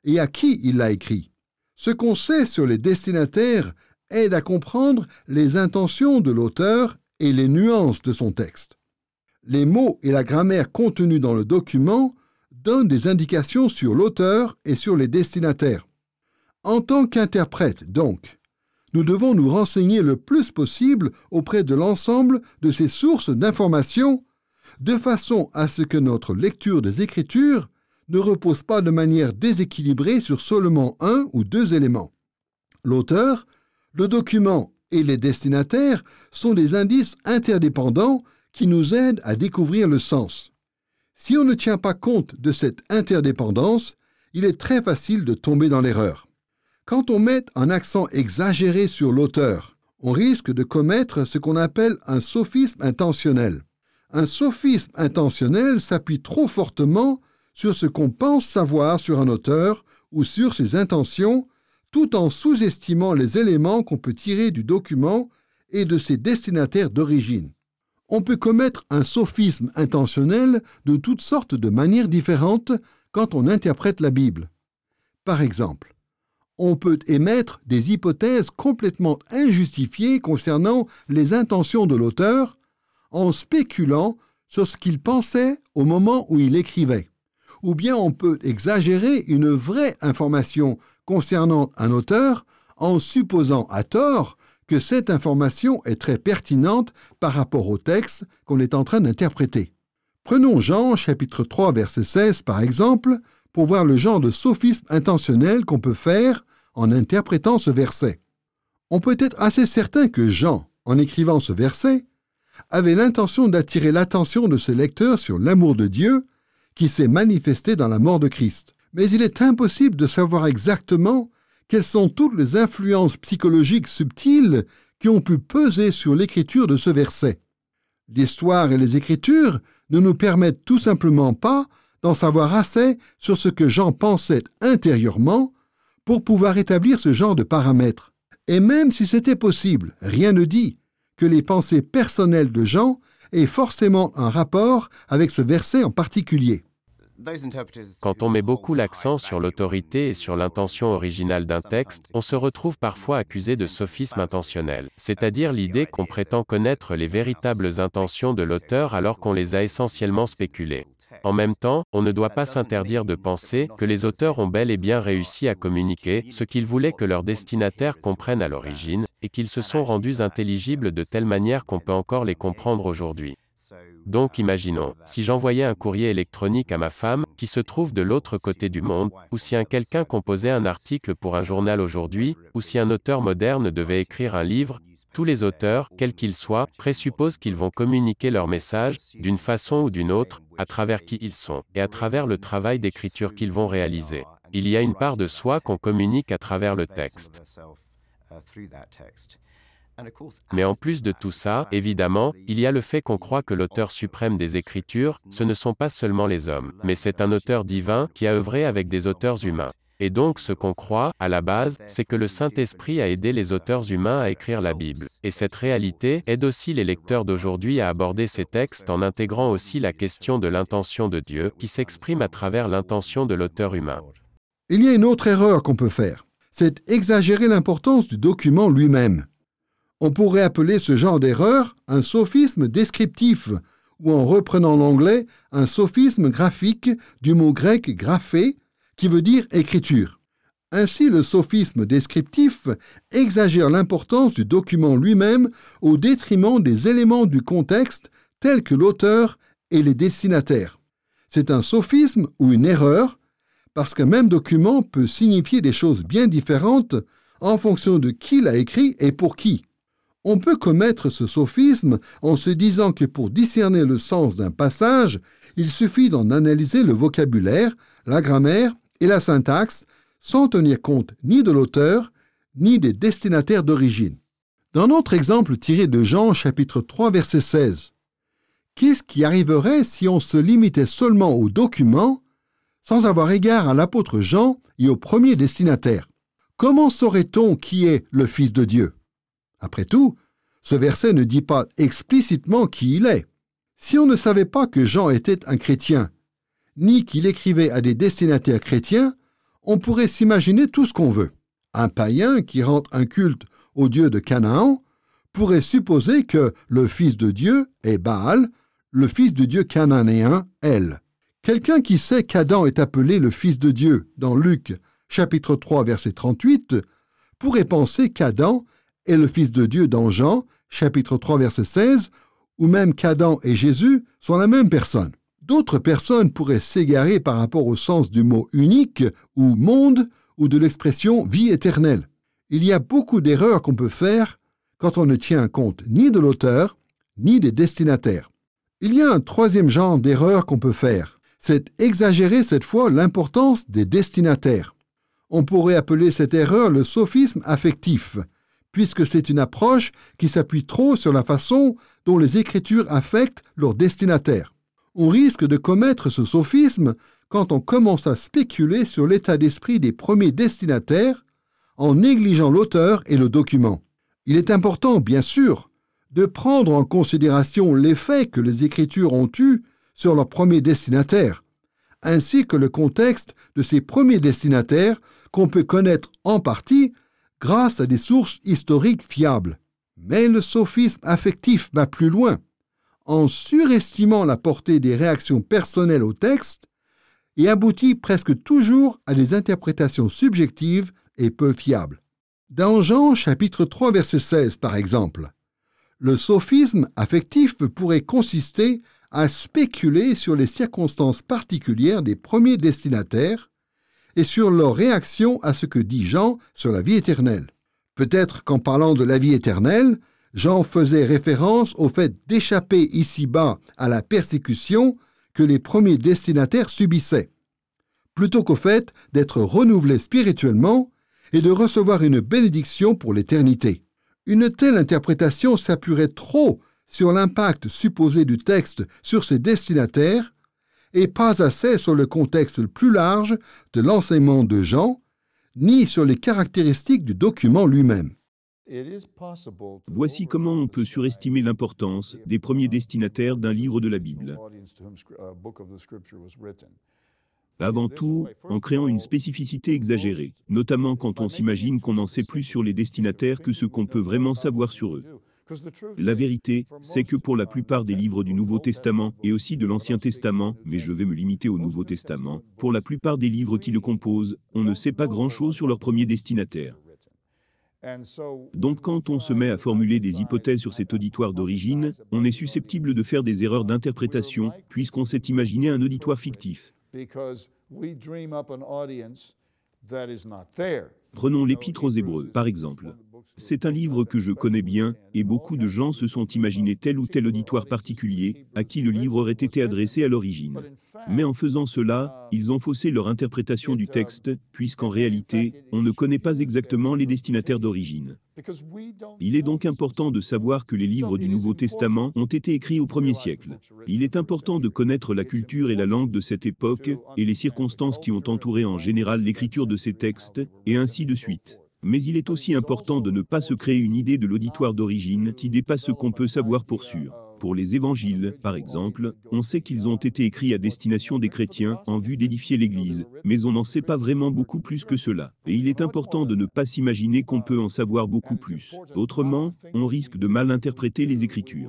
[SPEAKER 2] et à qui il l'a écrit. Ce qu'on sait sur les destinataires aide à comprendre les intentions de l'auteur et les nuances de son texte. Les mots et la grammaire contenus dans le document donnent des indications sur l'auteur et sur les destinataires. En tant qu'interprète, donc, nous devons nous renseigner le plus possible auprès de l'ensemble de ces sources d'informations, de façon à ce que notre lecture des Écritures ne repose pas de manière déséquilibrée sur seulement un ou deux éléments. L'auteur, le document et les destinataires sont des indices interdépendants qui nous aident à découvrir le sens. Si on ne tient pas compte de cette interdépendance, il est très facile de tomber dans l'erreur. Quand on met un accent exagéré sur l'auteur, on risque de commettre ce qu'on appelle un sophisme intentionnel. Un sophisme intentionnel s'appuie trop fortement sur ce qu'on pense savoir sur un auteur ou sur ses intentions, tout en sous-estimant les éléments qu'on peut tirer du document et de ses destinataires d'origine. On peut commettre un sophisme intentionnel de toutes sortes de manières différentes quand on interprète la Bible. Par exemple, on peut émettre des hypothèses complètement injustifiées concernant les intentions de l'auteur en spéculant sur ce qu'il pensait au moment où il écrivait. Ou bien on peut exagérer une vraie information concernant un auteur en supposant à tort que cette information est très pertinente par rapport au texte qu'on est en train d'interpréter. Prenons Jean, chapitre 3, verset 16, par exemple, pour voir le genre de sophisme intentionnel qu'on peut faire en interprétant ce verset. On peut être assez certain que Jean, en écrivant ce verset, avait l'intention d'attirer l'attention de ses lecteurs sur l'amour de Dieu qui s'est manifesté dans la mort de Christ. Mais il est impossible de savoir exactement quelles sont toutes les influences psychologiques subtiles qui ont pu peser sur l'écriture de ce verset. L'histoire et les Écritures ne nous permettent tout simplement pas d'en savoir assez sur ce que Jean pensait intérieurement pour pouvoir établir ce genre de paramètres. Et même si c'était possible, rien ne dit que les pensées personnelles de Jean aient forcément un rapport avec ce verset en particulier.
[SPEAKER 5] Quand on met beaucoup l'accent sur l'autorité et sur l'intention originale d'un texte, on se retrouve parfois accusé de sophisme intentionnel, c'est-à-dire l'idée qu'on prétend connaître les véritables intentions de l'auteur alors qu'on les a essentiellement spéculées. En même temps, on ne doit pas s'interdire de penser que les auteurs ont bel et bien réussi à communiquer ce qu'ils voulaient que leurs destinataires comprennent à l'origine, et qu'ils se sont rendus intelligibles de telle manière qu'on peut encore les comprendre aujourd'hui. Donc imaginons, si j'envoyais un courrier électronique à ma femme, qui se trouve de l'autre côté du monde, ou si quelqu'un composait un article pour un journal aujourd'hui, ou si un auteur moderne devait écrire un livre, tous les auteurs, quels qu'ils soient, présupposent qu'ils vont communiquer leur message, d'une façon ou d'une autre, à travers qui ils sont, et à travers le travail d'écriture qu'ils vont réaliser. Il y a une part de soi qu'on communique à travers le texte. Mais en plus de tout ça, évidemment, il y a le fait qu'on croit que l'auteur suprême des Écritures, ce ne sont pas seulement les hommes, mais c'est un auteur divin qui a œuvré avec des auteurs humains. Et donc ce qu'on croit, à la base, c'est que le Saint-Esprit a aidé les auteurs humains à écrire la Bible. Et cette réalité aide aussi les lecteurs d'aujourd'hui à aborder ces textes en intégrant aussi la question de l'intention de Dieu, qui s'exprime à travers l'intention de l'auteur humain.
[SPEAKER 2] Il y a une autre erreur qu'on peut faire, c'est exagérer l'importance du document lui-même. On pourrait appeler ce genre d'erreur un sophisme descriptif, ou en reprenant l'anglais, un sophisme graphique du mot grec graphé, qui veut dire écriture. Ainsi, le sophisme descriptif exagère l'importance du document lui-même au détriment des éléments du contexte tels que l'auteur et les destinataires. C'est un sophisme ou une erreur, parce qu'un même document peut signifier des choses bien différentes en fonction de qui l'a écrit et pour qui. On peut commettre ce sophisme en se disant que pour discerner le sens d'un passage, il suffit d'en analyser le vocabulaire, la grammaire et la syntaxe sans tenir compte ni de l'auteur, ni des destinataires d'origine. Dans notre exemple tiré de Jean chapitre 3 verset 16, qu'est-ce qui arriverait si on se limitait seulement au document sans avoir égard à l'apôtre Jean et au premier destinataire? Comment saurait-on qui est le Fils de Dieu? Après tout, ce verset ne dit pas explicitement qui il est. Si on ne savait pas que Jean était un chrétien, ni qu'il écrivait à des destinataires chrétiens, On pourrait s'imaginer tout ce qu'on veut. Un païen qui rend un culte au dieu de Canaan pourrait supposer que le fils de Dieu est Baal, le fils du dieu cananéen El. Quelqu'un qui sait qu'Adam est appelé le fils de Dieu dans Luc chapitre 3 verset 38 pourrait penser qu'Adam est le fils de Dieu dans Jean chapitre 3 verset 16 ou même qu'Adam et Jésus sont la même personne. D'autres personnes pourraient s'égarer par rapport au sens du mot unique ou monde ou de l'expression vie éternelle. Il y a beaucoup d'erreurs qu'on peut faire quand on ne tient compte ni de l'auteur ni des destinataires. Il y a un troisième genre d'erreur qu'on peut faire. C'est exagérer cette fois l'importance des destinataires. On pourrait appeler cette erreur le sophisme affectif, puisque c'est une approche qui s'appuie trop sur la façon dont les Écritures affectent leurs destinataires. On risque de commettre ce sophisme quand on commence à spéculer sur l'état d'esprit des premiers destinataires en négligeant l'auteur et le document. Il est important, bien sûr, de prendre en considération l'effet que les Écritures ont eu sur leurs premiers destinataires, ainsi que le contexte de ces premiers destinataires qu'on peut connaître en partie grâce à des sources historiques fiables. Mais le sophisme affectif va plus loin, en surestimant la portée des réactions personnelles au texte et aboutit presque toujours à des interprétations subjectives et peu fiables. Dans Jean chapitre 3 verset 16 par exemple, le sophisme affectif pourrait consister à spéculer sur les circonstances particulières des premiers destinataires et sur leur réaction à ce que dit Jean sur la vie éternelle. Peut-être qu'en parlant de la vie éternelle, Jean faisait référence au fait d'échapper ici-bas à la persécution que les premiers destinataires subissaient, plutôt qu'au fait d'être renouvelés spirituellement et de recevoir une bénédiction pour l'éternité. Une telle interprétation s'appuierait trop sur l'impact supposé du texte sur ses destinataires et pas assez sur le contexte plus large de l'enseignement de Jean, ni sur les caractéristiques du document lui-même.
[SPEAKER 6] Voici comment on peut surestimer l'importance des premiers destinataires d'un livre de la Bible. Avant tout, en créant une spécificité exagérée, notamment quand on s'imagine qu'on en sait plus sur les destinataires que ce qu'on peut vraiment savoir sur eux. La vérité, c'est que pour la plupart des livres du Nouveau Testament et aussi de l'Ancien Testament, mais je vais me limiter au Nouveau Testament, pour la plupart des livres qui le composent, on ne sait pas grand-chose sur leurs premiers destinataires. Donc quand on se met à formuler des hypothèses sur cet auditoire d'origine, on est susceptible de faire des erreurs d'interprétation, puisqu'on s'est imaginé un auditoire fictif. Prenons l'Épître aux Hébreux, par exemple. C'est un livre que je connais bien, et beaucoup de gens se sont imaginés tel ou tel auditoire particulier, à qui le livre aurait été adressé à l'origine. Mais en faisant cela, ils ont faussé leur interprétation du texte, puisqu'en réalité, on ne connaît pas exactement les destinataires d'origine. Il est donc important de savoir que les livres du Nouveau Testament ont été écrits au 1er siècle. Il est important de connaître la culture et la langue de cette époque, et les circonstances qui ont entouré en général l'écriture de ces textes, et ainsi de suite. Mais il est aussi important de ne pas se créer une idée de l'auditoire d'origine qui dépasse ce qu'on peut savoir pour sûr. Pour les évangiles, par exemple, on sait qu'ils ont été écrits à destination des chrétiens en vue d'édifier l'Église, mais on n'en sait pas vraiment beaucoup plus que cela. Et il est important de ne pas s'imaginer qu'on peut en savoir beaucoup plus. Autrement, on risque de mal interpréter les Écritures.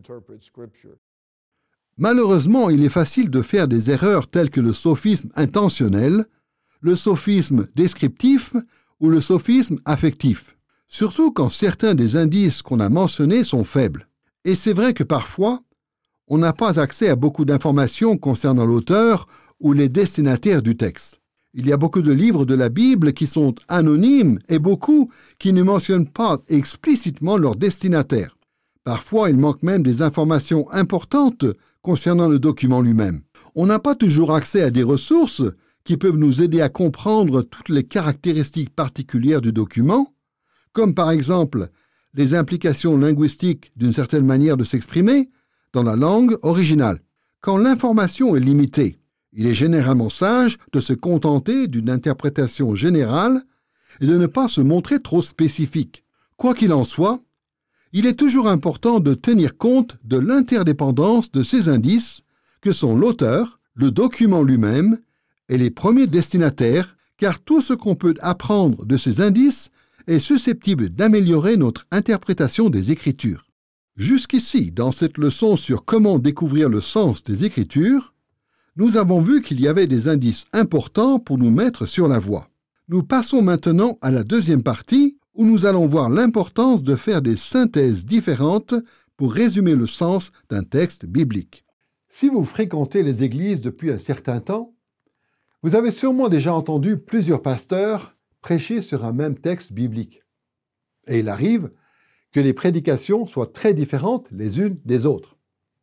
[SPEAKER 2] Malheureusement, il est facile de faire des erreurs telles que le sophisme intentionnel, le sophisme descriptif ou le sophisme affectif, surtout quand certains des indices qu'on a mentionnés sont faibles. Et c'est vrai que parfois, on n'a pas accès à beaucoup d'informations concernant l'auteur ou les destinataires du texte. Il y a beaucoup de livres de la Bible qui sont anonymes et beaucoup qui ne mentionnent pas explicitement leur destinataire. Parfois, il manque même des informations importantes concernant le document lui-même. On n'a pas toujours accès à des ressources qui peuvent nous aider à comprendre toutes les caractéristiques particulières du document, comme par exemple les implications linguistiques d'une certaine manière de s'exprimer dans la langue originale. Quand l'information est limitée, il est généralement sage de se contenter d'une interprétation générale et de ne pas se montrer trop spécifique. Quoi qu'il en soit, il est toujours important de tenir compte de l'interdépendance de ces indices que sont l'auteur, le document lui-même et les premiers destinataires car tout ce qu'on peut apprendre de ces indices est susceptible d'améliorer notre interprétation des Écritures. Jusqu'ici, dans cette leçon sur comment découvrir le sens des Écritures, nous avons vu qu'il y avait des indices importants pour nous mettre sur la voie. Nous passons maintenant à la deuxième partie où nous allons voir l'importance de faire des synthèses différentes pour résumer le sens d'un texte biblique.
[SPEAKER 1] Si vous fréquentez les églises depuis un certain temps, vous avez sûrement déjà entendu plusieurs pasteurs prêcher sur un même texte biblique. Et il arrive que les prédications soient très différentes les unes des autres.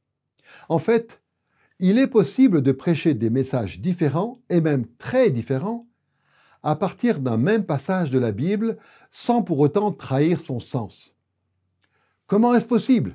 [SPEAKER 1] En fait, il est possible de prêcher des messages différents et même très différents à partir d'un même passage de la Bible sans pour autant trahir son sens. Comment est-ce possible?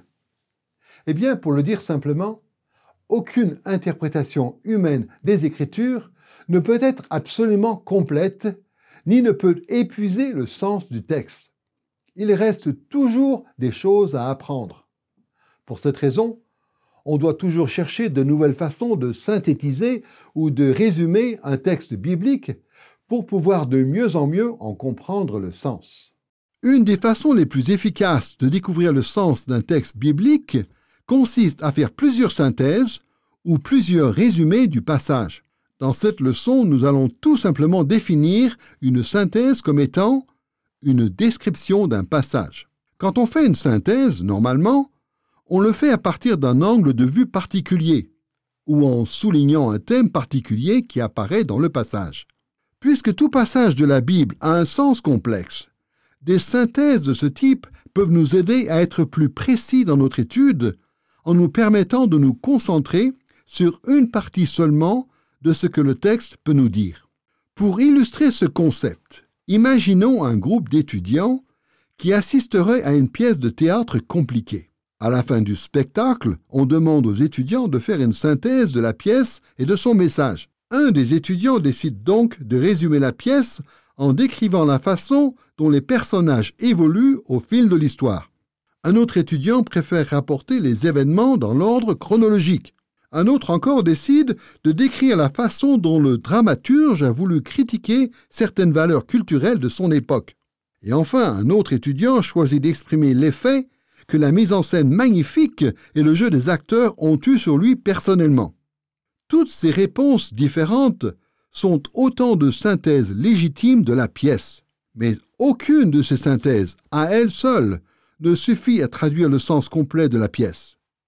[SPEAKER 1] Eh bien, pour le dire simplement, aucune interprétation humaine des Écritures ne peut être absolument complète, ni ne peut épuiser le sens du texte. Il reste toujours des choses à apprendre. Pour cette raison, on doit toujours chercher de nouvelles façons de synthétiser ou de résumer un texte biblique pour pouvoir de mieux en mieux en comprendre le sens.
[SPEAKER 2] Une des façons les plus efficaces de découvrir le sens d'un texte biblique consiste à faire plusieurs synthèses ou plusieurs résumés du passage. Dans cette leçon, nous allons tout simplement définir une synthèse comme étant une description d'un passage. Quand on fait une synthèse, normalement, on le fait à partir d'un angle de vue particulier ou en soulignant un thème particulier qui apparaît dans le passage. Puisque tout passage de la Bible a un sens complexe, des synthèses de ce type peuvent nous aider à être plus précis dans notre étude en nous permettant de nous concentrer sur une partie seulement de ce que le texte peut nous dire. Pour illustrer ce concept, imaginons un groupe d'étudiants qui assisteraient à une pièce de théâtre compliquée. À la fin du spectacle, on demande aux étudiants de faire une synthèse de la pièce et de son message. Un des étudiants décide donc de résumer la pièce en décrivant la façon dont les personnages évoluent au fil de l'histoire. Un autre étudiant préfère rapporter les événements dans l'ordre chronologique. Un autre encore décide de décrire la façon dont le dramaturge a voulu critiquer certaines valeurs culturelles de son époque. Et enfin, un autre étudiant choisit d'exprimer l'effet que la mise en scène magnifique et le jeu des acteurs ont eu sur lui personnellement. Toutes ces réponses différentes sont autant de synthèses légitimes de la pièce. Mais aucune de ces synthèses, à elle seule, ne suffit à traduire le sens complet de la pièce.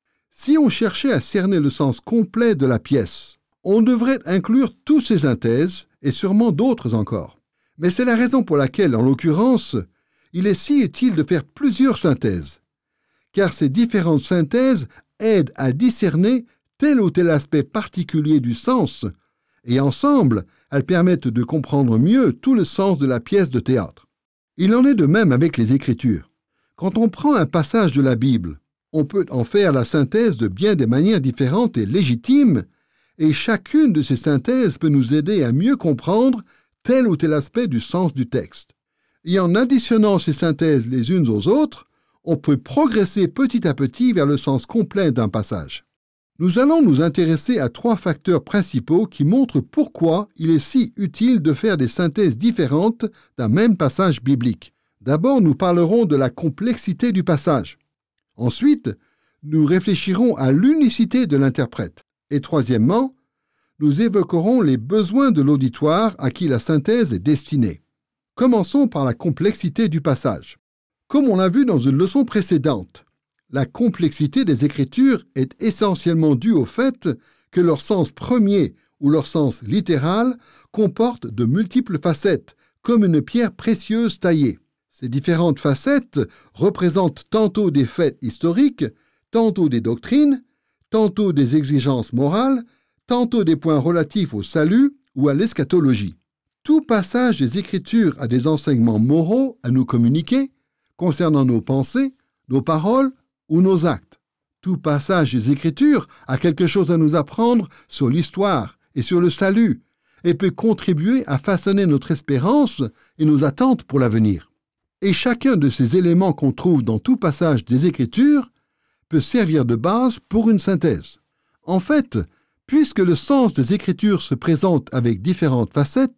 [SPEAKER 2] Si on cherchait à cerner le sens complet de la pièce, on devrait inclure toutes ces synthèses et sûrement d'autres encore. Mais c'est la raison pour laquelle, en l'occurrence, il est si utile de faire plusieurs synthèses, car ces différentes synthèses aident à discerner tel ou tel aspect particulier du sens, et ensemble, elles permettent de comprendre mieux tout le sens de la pièce de théâtre. Il en est de même avec les Écritures. Quand on prend un passage de la Bible, on peut en faire la synthèse de bien des manières différentes et légitimes, et chacune de ces synthèses peut nous aider à mieux comprendre tel ou tel aspect du sens du texte. Et en additionnant ces synthèses les unes aux autres, on peut progresser petit à petit vers le sens complet d'un passage. Nous allons nous intéresser à 3 facteurs principaux qui montrent pourquoi il est si utile de faire des synthèses différentes d'un même passage biblique. D'abord, nous parlerons de la complexité du passage. Ensuite, nous réfléchirons à l'unicité de l'interprète. Et troisièmement, nous évoquerons les besoins de l'auditoire à qui la synthèse est destinée. Commençons par la complexité du passage. Comme on l'a vu dans une leçon précédente, la complexité des Écritures est essentiellement due au fait que leur sens premier ou leur sens littéral comporte de multiples facettes, comme une pierre précieuse taillée. Ces différentes facettes représentent tantôt des faits historiques, tantôt des doctrines, tantôt des exigences morales, tantôt des points relatifs au salut ou à l'eschatologie. Tout passage des Écritures a des enseignements moraux à nous communiquer concernant nos pensées, nos paroles ou nos actes. Tout passage des Écritures a quelque chose à nous apprendre sur l'histoire et sur le salut et peut contribuer à façonner notre espérance et nos attentes pour l'avenir. Et chacun de ces éléments qu'on trouve dans tout passage des Écritures peut servir de base pour une synthèse. En fait, puisque le sens des Écritures se présente avec différentes facettes,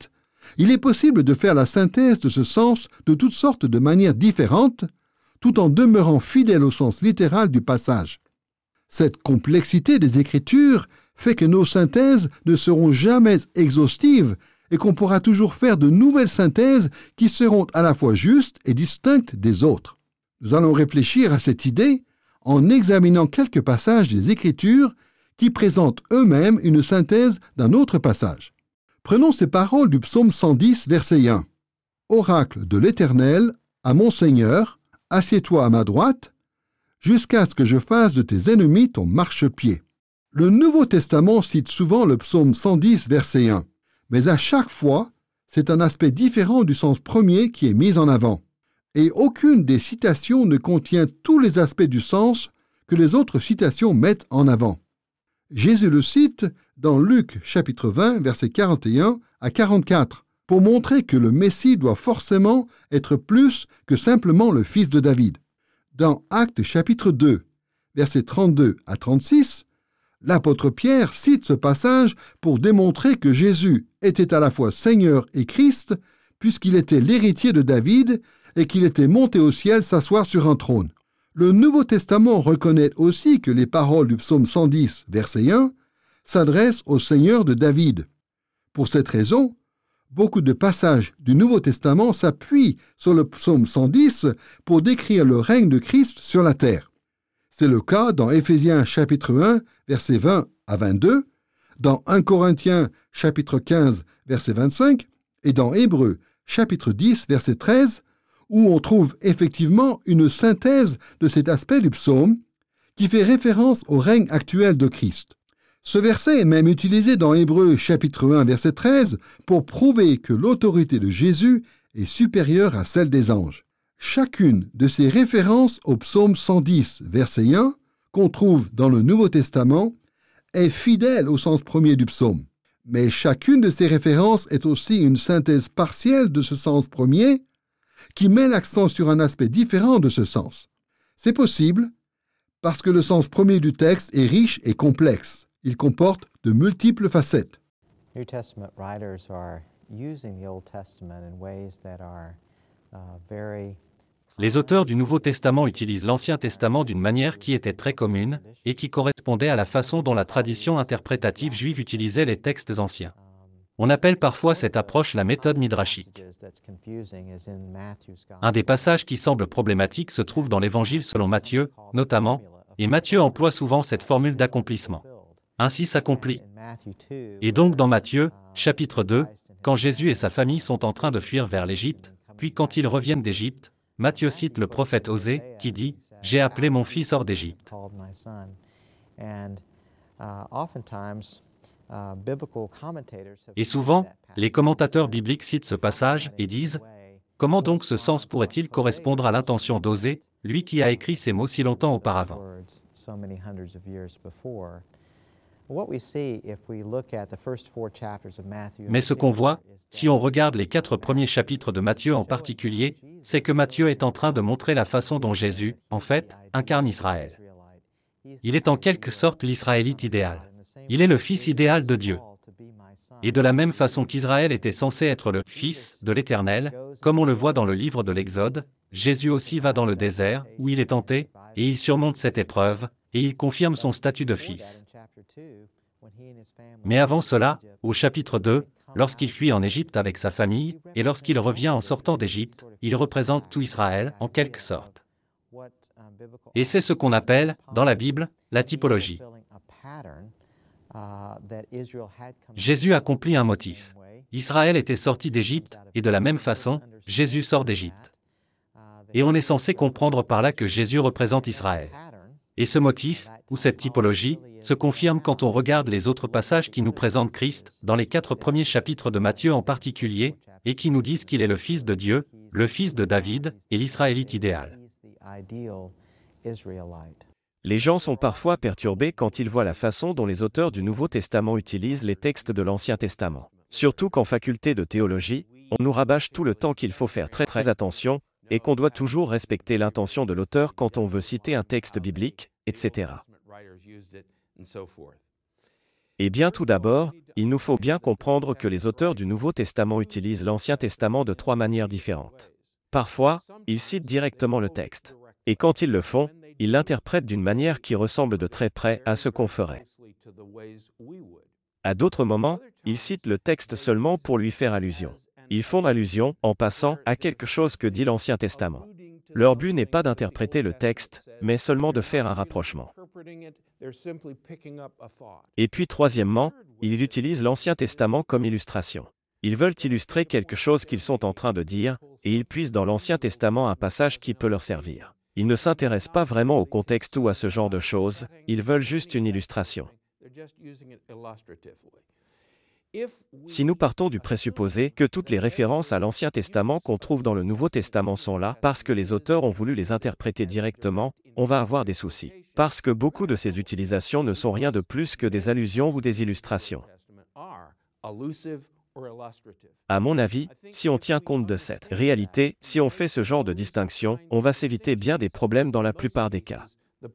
[SPEAKER 2] Il est possible de faire la synthèse de ce sens de toutes sortes de manières différentes, tout en demeurant fidèle au sens littéral du passage. Cette complexité des Écritures fait que nos synthèses ne seront jamais exhaustives et qu'on pourra toujours faire de nouvelles synthèses qui seront à la fois justes et distinctes des autres. Nous allons réfléchir à cette idée en examinant quelques passages des Écritures qui présentent eux-mêmes une synthèse d'un autre passage. Prenons ces paroles du psaume 110, verset 1. « Oracle de l'Éternel, à mon Seigneur, assieds-toi à ma droite, jusqu'à ce que je fasse de tes ennemis ton marchepied. » Le Nouveau Testament cite souvent le psaume 110, verset 1, mais à chaque fois, c'est un aspect différent du sens premier qui est mis en avant, et aucune des citations ne contient tous les aspects du sens que les autres citations mettent en avant. Jésus le cite dans Luc chapitre 20, versets 41 à 44, pour montrer que le Messie doit forcément être plus que simplement le fils de David. Dans Actes chapitre 2, versets 32 à 36, l'apôtre Pierre cite ce passage pour démontrer que Jésus était à la fois Seigneur et Christ, puisqu'il était l'héritier de David et qu'il était monté au ciel s'asseoir sur un trône. Le Nouveau Testament reconnaît aussi que les paroles du psaume 110, verset 1, s'adressent au Seigneur de David. Pour cette raison, beaucoup de passages du Nouveau Testament s'appuient sur le psaume 110 pour décrire le règne de Christ sur la terre. C'est le cas dans Éphésiens chapitre 1, versets 20 à 22, dans 1 Corinthiens chapitre 15, verset 25, et dans Hébreux chapitre 10, verset 13, où on trouve effectivement une synthèse de cet aspect du psaume qui fait référence au règne actuel de Christ. Ce verset est même utilisé dans Hébreux chapitre 1, verset 13, pour prouver que l'autorité de Jésus est supérieure à celle des anges. Chacune de ces références au psaume 110, verset 1, qu'on trouve dans le Nouveau Testament, est fidèle au sens premier du psaume. Mais chacune de ces références est aussi une synthèse partielle de ce sens premier, qui met l'accent sur un aspect différent de ce sens. C'est possible parce que le sens premier du texte est riche et complexe. Il comporte de multiples facettes.
[SPEAKER 7] New Testament writers are using the Old Testament in ways that are very.
[SPEAKER 4] Les auteurs du Nouveau Testament utilisent l'Ancien Testament d'une manière qui était très commune et qui correspondait à la façon dont la tradition interprétative juive utilisait les textes anciens. On appelle parfois cette approche la méthode midrashique. Un des passages qui semble problématique se trouve dans l'Évangile selon Matthieu, notamment, et Matthieu emploie souvent cette formule d'accomplissement. Ainsi s'accomplit. Et donc dans Matthieu, chapitre 2, quand Jésus et sa famille sont en train de fuir vers l'Égypte, puis quand ils reviennent d'Égypte, Matthieu cite le prophète Osée qui dit « J'ai appelé mon fils hors d'Égypte ». Et souvent, les commentateurs bibliques citent ce passage et disent « Comment donc ce sens pourrait-il correspondre à l'intention d'Osée, lui qui a écrit ces mots si longtemps auparavant ?» Mais ce qu'on voit, si on regarde les 4 premiers chapitres de Matthieu en particulier, c'est que Matthieu est en train de montrer la façon dont Jésus, en fait, incarne Israël. Il est en quelque sorte l'Israélite idéal. Il est le fils idéal de Dieu. Et de la même façon qu'Israël était censé être le fils de l'Éternel, comme on le voit dans le livre de l'Exode, Jésus aussi va dans le désert, où il est tenté, et il surmonte cette épreuve, et il confirme son statut de fils. Mais avant cela, au chapitre 2, lorsqu'il fuit en Égypte avec sa famille, et lorsqu'il revient en sortant d'Égypte, il représente tout Israël, en quelque sorte. Et c'est ce qu'on appelle, dans la Bible, la typologie. Jésus accomplit un motif. Israël était sorti d'Égypte, et de la même façon, Jésus sort d'Égypte. Et on est censé comprendre par là que Jésus représente Israël. Et ce motif, ou cette typologie, se confirme quand on regarde les autres passages qui nous présentent Christ, dans les 4 premiers chapitres de Matthieu en particulier, et qui nous disent qu'il est le Fils de Dieu, le Fils de David, et l'Israélite idéal.
[SPEAKER 5] Les gens sont parfois perturbés quand ils voient la façon dont les auteurs du Nouveau Testament utilisent les textes de l'Ancien Testament. Surtout qu'en faculté de théologie, on nous rabâche tout le temps qu'il faut faire très attention, et qu'on doit toujours respecter l'intention de l'auteur quand on veut citer un texte biblique, etc. Eh bien tout d'abord, il nous faut bien comprendre que les auteurs du Nouveau Testament utilisent l'Ancien Testament de 3 manières différentes. Parfois, ils citent directement le texte. Et quand ils le font, ils l'interprètent d'une manière qui ressemble de très près à ce qu'on ferait. À d'autres moments, ils citent le texte seulement pour lui faire allusion. Ils font allusion, en passant, à quelque chose que dit l'Ancien Testament. Leur but n'est pas d'interpréter le texte, mais seulement de faire un rapprochement. Et puis troisièmement, ils utilisent l'Ancien Testament comme illustration. Ils veulent illustrer quelque chose qu'ils sont en train de dire, et ils puisent dans l'Ancien Testament un passage qui peut leur servir. Ils ne s'intéressent pas vraiment au contexte ou à ce genre de choses, ils veulent juste une illustration. Si nous partons du présupposé que toutes les références à l'Ancien Testament qu'on trouve dans le Nouveau Testament sont là parce que les auteurs ont voulu les interpréter directement, on va avoir des soucis. Parce que beaucoup de ces utilisations ne sont rien de plus que des allusions ou des illustrations. À mon avis, si on tient compte de cette réalité, si on fait ce genre de distinction, on va s'éviter bien des problèmes dans la plupart des cas.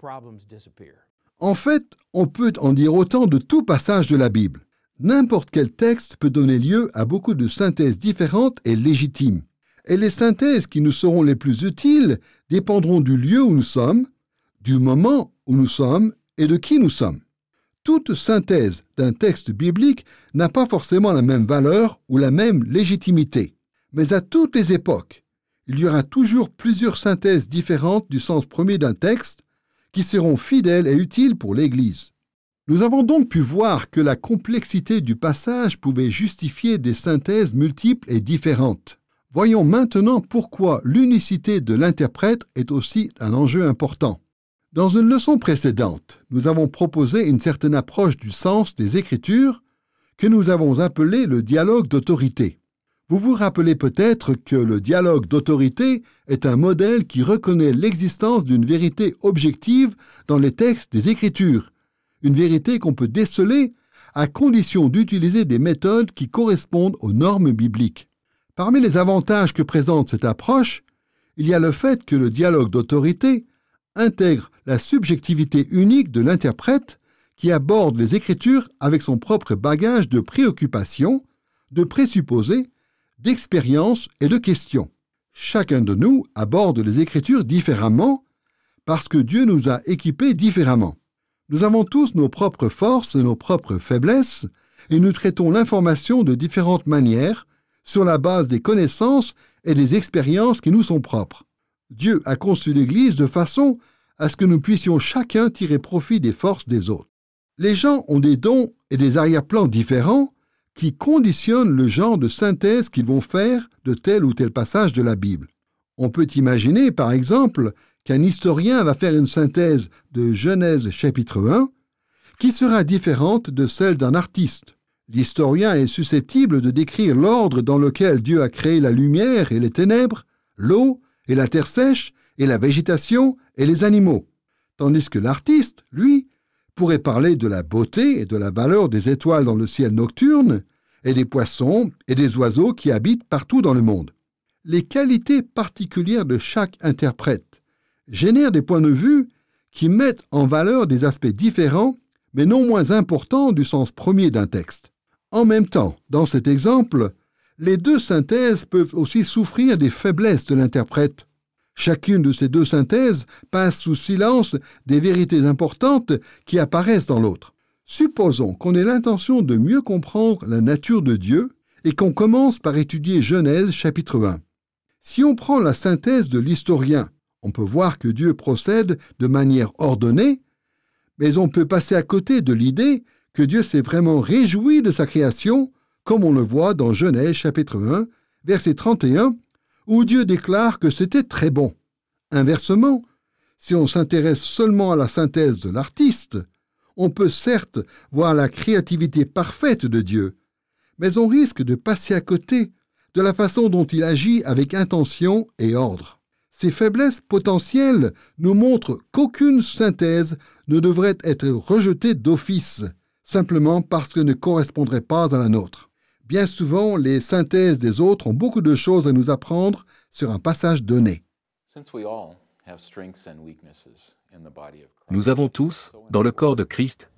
[SPEAKER 2] En fait, on peut en dire autant de tout passage de la Bible. N'importe quel texte peut donner lieu à beaucoup de synthèses différentes et légitimes. Et les synthèses qui nous seront les plus utiles dépendront du lieu où nous sommes, du moment où nous sommes et de qui nous sommes. Toute synthèse d'un texte biblique n'a pas forcément la même valeur ou la même légitimité. Mais à toutes les époques, il y aura toujours plusieurs synthèses différentes du sens premier d'un texte qui seront fidèles et utiles pour l'Église. Nous avons donc pu voir que la complexité du passage pouvait justifier des synthèses multiples et différentes. Voyons maintenant pourquoi l'unicité de l'interprète est aussi un enjeu important. Dans une leçon précédente, nous avons proposé une certaine approche du sens des Écritures que nous avons appelée le dialogue d'autorité. Vous vous rappelez peut-être que le dialogue d'autorité est un modèle qui reconnaît l'existence d'une vérité objective dans les textes des Écritures, une vérité qu'on peut déceler à condition d'utiliser des méthodes qui correspondent aux normes bibliques. Parmi les avantages que présente cette approche, il y a le fait que le dialogue d'autorité intègre la subjectivité unique de l'interprète qui aborde les Écritures avec son propre bagage de préoccupations, de présupposés, d'expériences et de questions. Chacun de nous aborde les Écritures différemment parce que Dieu nous a équipés différemment. Nous avons tous nos propres forces et nos propres faiblesses et nous traitons l'information de différentes manières sur la base des connaissances et des expériences qui nous sont propres. Dieu a conçu l'Église de façon à ce que nous puissions chacun tirer profit des forces des autres. Les gens ont des dons et des arrière-plans différents qui conditionnent le genre de synthèse qu'ils vont faire de tel ou tel passage de la Bible. On peut imaginer, par exemple, qu'un historien va faire une synthèse de Genèse chapitre 1 qui sera différente de celle d'un artiste. L'historien est susceptible de décrire l'ordre dans lequel Dieu a créé la lumière et les ténèbres, l'eau et la terre sèche et la végétation et les animaux, tandis que l'artiste, lui, pourrait parler de la beauté et de la valeur des étoiles dans le ciel nocturne et des poissons et des oiseaux qui habitent partout dans le monde. Les qualités particulières de chaque interprète génèrent des points de vue qui mettent en valeur des aspects différents mais non moins importants du sens premier d'un texte. En même temps, dans cet exemple, les deux synthèses peuvent aussi souffrir des faiblesses de l'interprète. Chacune de ces deux synthèses passe sous silence des vérités importantes qui apparaissent dans l'autre. Supposons qu'on ait l'intention de mieux comprendre la nature de Dieu et qu'on commence par étudier Genèse chapitre 1. Si on prend la synthèse de l'historien, on peut voir que Dieu procède de manière ordonnée, mais on peut passer à côté de l'idée que Dieu s'est vraiment réjoui de sa création, comme on le voit dans Genèse chapitre 1, verset 31, où Dieu déclare que c'était très bon. Inversement, si on s'intéresse seulement à la synthèse de l'artiste, on peut certes voir la créativité parfaite de Dieu, mais on risque de passer à côté de la façon dont il agit avec intention et ordre. Ces faiblesses potentielles nous montrent qu'aucune synthèse ne devrait être rejetée d'office, simplement parce qu'elle ne correspondrait pas à la nôtre. Bien souvent, les synthèses des autres ont beaucoup de choses à nous apprendre sur un passage donné.
[SPEAKER 8] Nous avons tous, dans le corps de Christ,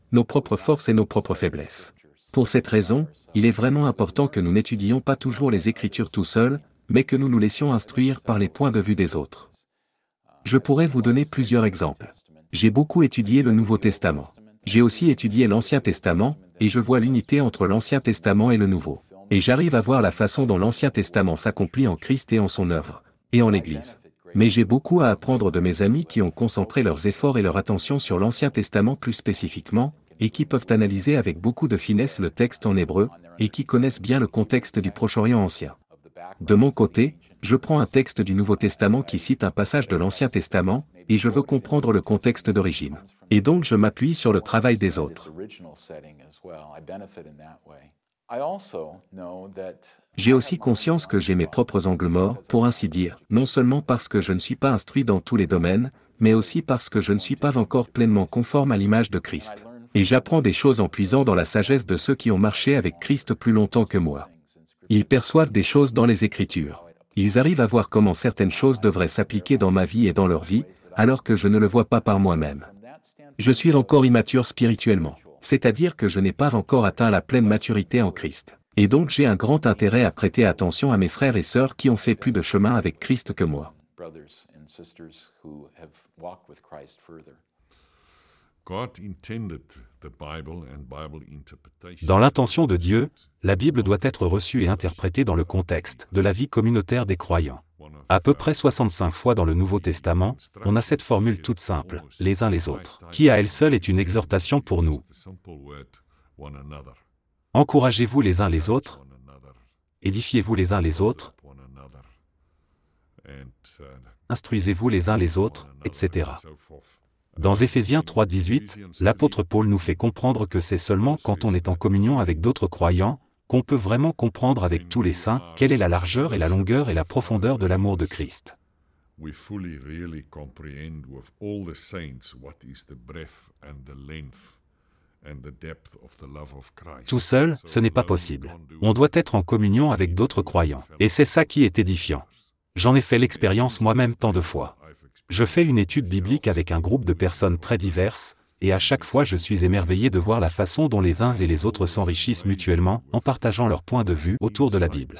[SPEAKER 8] nos propres forces et nos propres faiblesses. Pour cette raison, il est vraiment important que nous n'étudions pas toujours les Écritures tout seuls, mais que nous nous laissions instruire par les points de vue des autres. Je pourrais vous donner plusieurs exemples. J'ai beaucoup étudié le Nouveau Testament. J'ai aussi étudié l'Ancien Testament, et je vois l'unité entre l'Ancien Testament et le Nouveau. Et j'arrive à voir la façon dont l'Ancien Testament s'accomplit en Christ et en son œuvre, et en l'Église. Mais j'ai beaucoup à apprendre de mes amis qui ont concentré leurs efforts et leur attention sur l'Ancien Testament plus spécifiquement, et qui peuvent analyser avec beaucoup de finesse le texte en hébreu, et qui connaissent bien le contexte du Proche-Orient ancien. De mon côté, je prends un texte du Nouveau Testament qui cite un passage de l'Ancien Testament, et je veux comprendre le contexte d'origine. Et donc je m'appuie sur le travail des autres. J'ai aussi conscience que j'ai mes propres angles morts, pour ainsi dire, non seulement parce que je ne suis pas instruit dans tous les domaines, mais aussi parce que je ne suis pas encore pleinement conforme à l'image de Christ. Et j'apprends des choses en puisant dans la sagesse de ceux qui ont marché avec Christ plus longtemps que moi. Ils perçoivent des choses dans les Écritures. Ils arrivent à voir comment certaines choses devraient s'appliquer dans ma vie et dans leur vie, alors que je ne le vois pas par moi-même. Je suis encore immature spirituellement, c'est-à-dire que je n'ai pas encore atteint la pleine maturité en Christ. Et donc j'ai un grand intérêt à prêter attention à mes frères et sœurs qui ont fait plus de chemin avec Christ que moi.
[SPEAKER 3] Dans l'intention de Dieu, la Bible doit être reçue et interprétée dans le contexte de la vie communautaire des croyants. À peu près 65 fois dans le Nouveau Testament, on a cette formule toute simple, les uns les autres, qui à elle seule est une exhortation pour nous. Encouragez-vous les uns les autres, édifiez-vous les uns les autres, instruisez-vous les uns les autres, etc. Dans Éphésiens 3:18, l'apôtre Paul nous fait comprendre que c'est seulement quand on est en communion avec d'autres croyants, qu'on peut vraiment comprendre avec tous les saints quelle est la largeur et la longueur et la profondeur de l'amour de Christ. Tout seul, ce n'est pas possible. On doit être en communion avec d'autres croyants. Et c'est ça qui est édifiant. J'en ai fait l'expérience moi-même tant de fois. Je fais une étude biblique avec un groupe de personnes très diverses, et à chaque fois je suis émerveillé de voir la façon dont les uns et les autres s'enrichissent mutuellement en partageant leur point de vue autour de la Bible.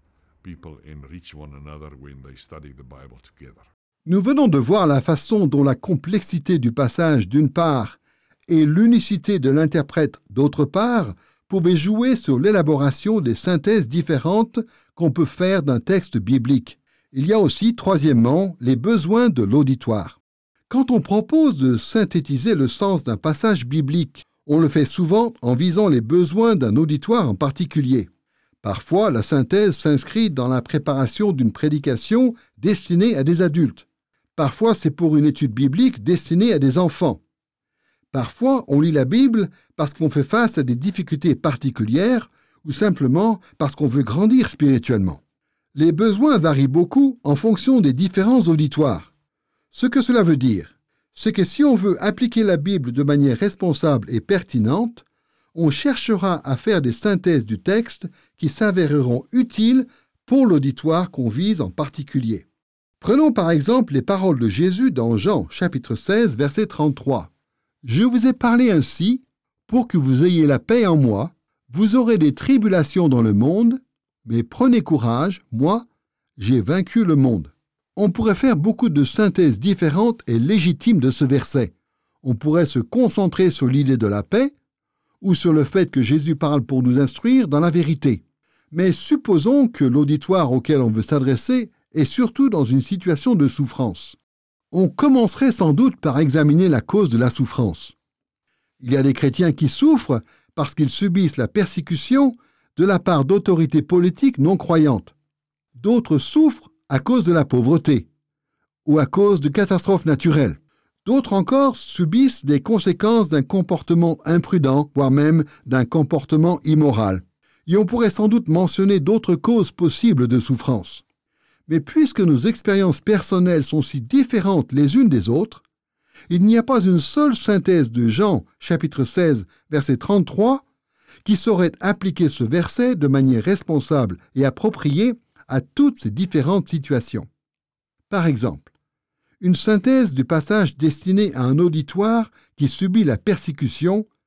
[SPEAKER 2] Nous venons de voir la façon dont la complexité du passage d'une part et l'unicité de l'interprète d'autre part pouvaient jouer sur l'élaboration des synthèses différentes qu'on peut faire d'un texte biblique. Il y a aussi, troisièmement, les besoins de l'auditoire. Quand on propose de synthétiser le sens d'un passage biblique, on le fait souvent en visant les besoins d'un auditoire en particulier. Parfois, la synthèse s'inscrit dans la préparation d'une prédication destinée à des adultes. Parfois, c'est pour une étude biblique destinée à des enfants. Parfois, on lit la Bible parce qu'on fait face à des difficultés particulières ou simplement parce qu'on veut grandir spirituellement. Les besoins varient beaucoup en fonction des différents auditoires. Ce que cela veut dire, c'est que si on veut appliquer la Bible de manière responsable et pertinente, on cherchera à faire des synthèses du texte qui s'avéreront utiles pour l'auditoire qu'on vise en particulier. Prenons par exemple les paroles de Jésus dans Jean, chapitre 16, verset 33. « Je vous ai parlé ainsi, pour que vous ayez la paix en moi, vous aurez des tribulations dans le monde, mais prenez courage, moi, j'ai vaincu le monde. » On pourrait faire beaucoup de synthèses différentes et légitimes de ce verset. On pourrait se concentrer sur l'idée de la paix ou sur le fait que Jésus parle pour nous instruire dans la vérité. Mais supposons que l'auditoire auquel on veut s'adresser est surtout dans une situation de souffrance. On commencerait sans doute par examiner la cause de la souffrance. Il y a des chrétiens qui souffrent parce qu'ils subissent la persécution de la part d'autorités politiques non croyantes. D'autres souffrent à cause de la pauvreté ou à cause de catastrophes naturelles. D'autres encore subissent des conséquences d'un comportement imprudent, voire même d'un comportement immoral. Et on pourrait sans doute mentionner d'autres causes possibles de souffrance. Mais puisque nos expériences personnelles sont si différentes les unes des autres, il n'y a pas une seule synthèse de Jean, chapitre 16, verset 33, qui saurait appliquer ce verset de manière responsable et appropriée à toutes ces différentes situations. Par exemple, une synthèse du passage destiné à un auditoire qui subit la persécution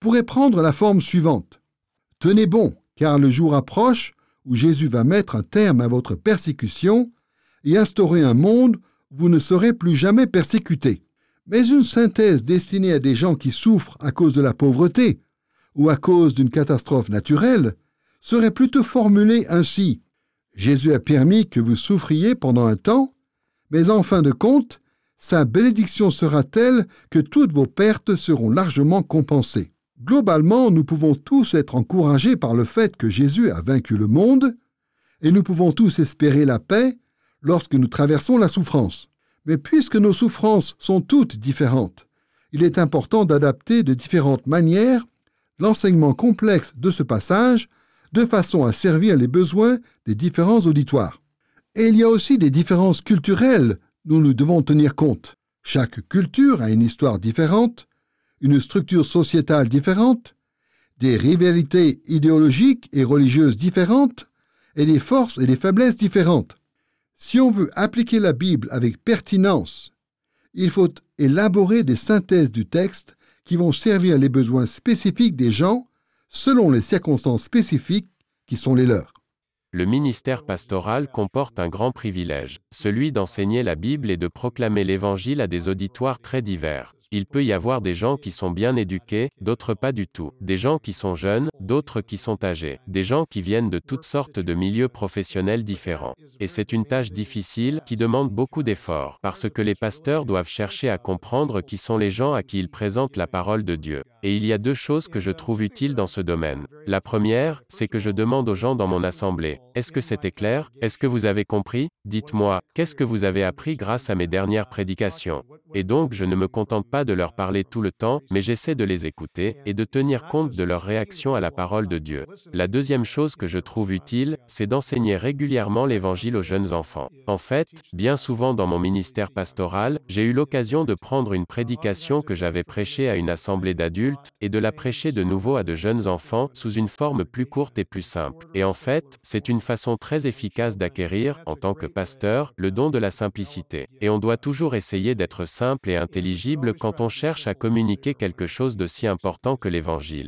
[SPEAKER 2] pourrait prendre la forme suivante. Tenez bon, car le jour approche où Jésus va mettre un terme à votre persécution et instaurer un monde où vous ne serez plus jamais persécutés. Mais une synthèse destinée à des gens qui souffrent à cause de la pauvreté ou à cause d'une catastrophe naturelle serait plutôt formulée ainsi. Jésus a permis que vous souffriez pendant un temps, mais en fin de compte, sa bénédiction sera telle que toutes vos pertes seront largement compensées. Globalement, nous pouvons tous être encouragés par le fait que Jésus a vaincu le monde, et nous pouvons tous espérer la paix lorsque nous traversons la souffrance. Mais puisque nos souffrances sont toutes différentes, il est important d'adapter de différentes manières l'enseignement complexe de ce passage de façon à servir les besoins des différents auditoires. Et il y a aussi des différences culturelles dont nous devons tenir compte. Chaque culture a une histoire différente, une structure sociétale différente, des rivalités idéologiques et religieuses différentes, et des forces et des faiblesses différentes. Si on veut appliquer la Bible avec pertinence, il faut élaborer des synthèses du texte qui vont servir les besoins spécifiques des gens selon les circonstances spécifiques qui sont les leurs.
[SPEAKER 9] Le ministère pastoral comporte un grand privilège, celui d'enseigner la Bible et de proclamer l'Évangile à des auditoires très divers. Il peut y avoir des gens qui sont bien éduqués, d'autres pas du tout. Des gens qui sont jeunes, d'autres qui sont âgés. Des gens qui viennent de toutes sortes de milieux professionnels différents. Et c'est une tâche difficile, qui demande beaucoup d'efforts, parce que les pasteurs doivent chercher à comprendre qui sont les gens à qui ils présentent la parole de Dieu. Et il y a deux choses que je trouve utiles dans ce domaine. La première, c'est que je demande aux gens dans mon assemblée, est-ce que c'était clair? Est-ce que vous avez compris? Dites-moi, qu'est-ce que vous avez appris grâce à mes dernières prédications? Et donc je ne me contente pas de leur parler tout le temps, mais j'essaie de les écouter et de tenir compte de leur réaction à la parole de Dieu. La deuxième chose que je trouve utile, c'est d'enseigner régulièrement l'Évangile aux jeunes enfants. En fait, bien souvent dans mon ministère pastoral, j'ai eu l'occasion de prendre une prédication que j'avais prêchée à une assemblée d'adultes et de la prêcher de nouveau à de jeunes enfants sous une forme plus courte et plus simple. Et en fait, c'est une façon très efficace d'acquérir, en tant que pasteur, le don de la simplicité. Et on doit toujours essayer d'être simple et intelligible quand on cherche à communiquer quelque chose d'aussi important que l'Évangile.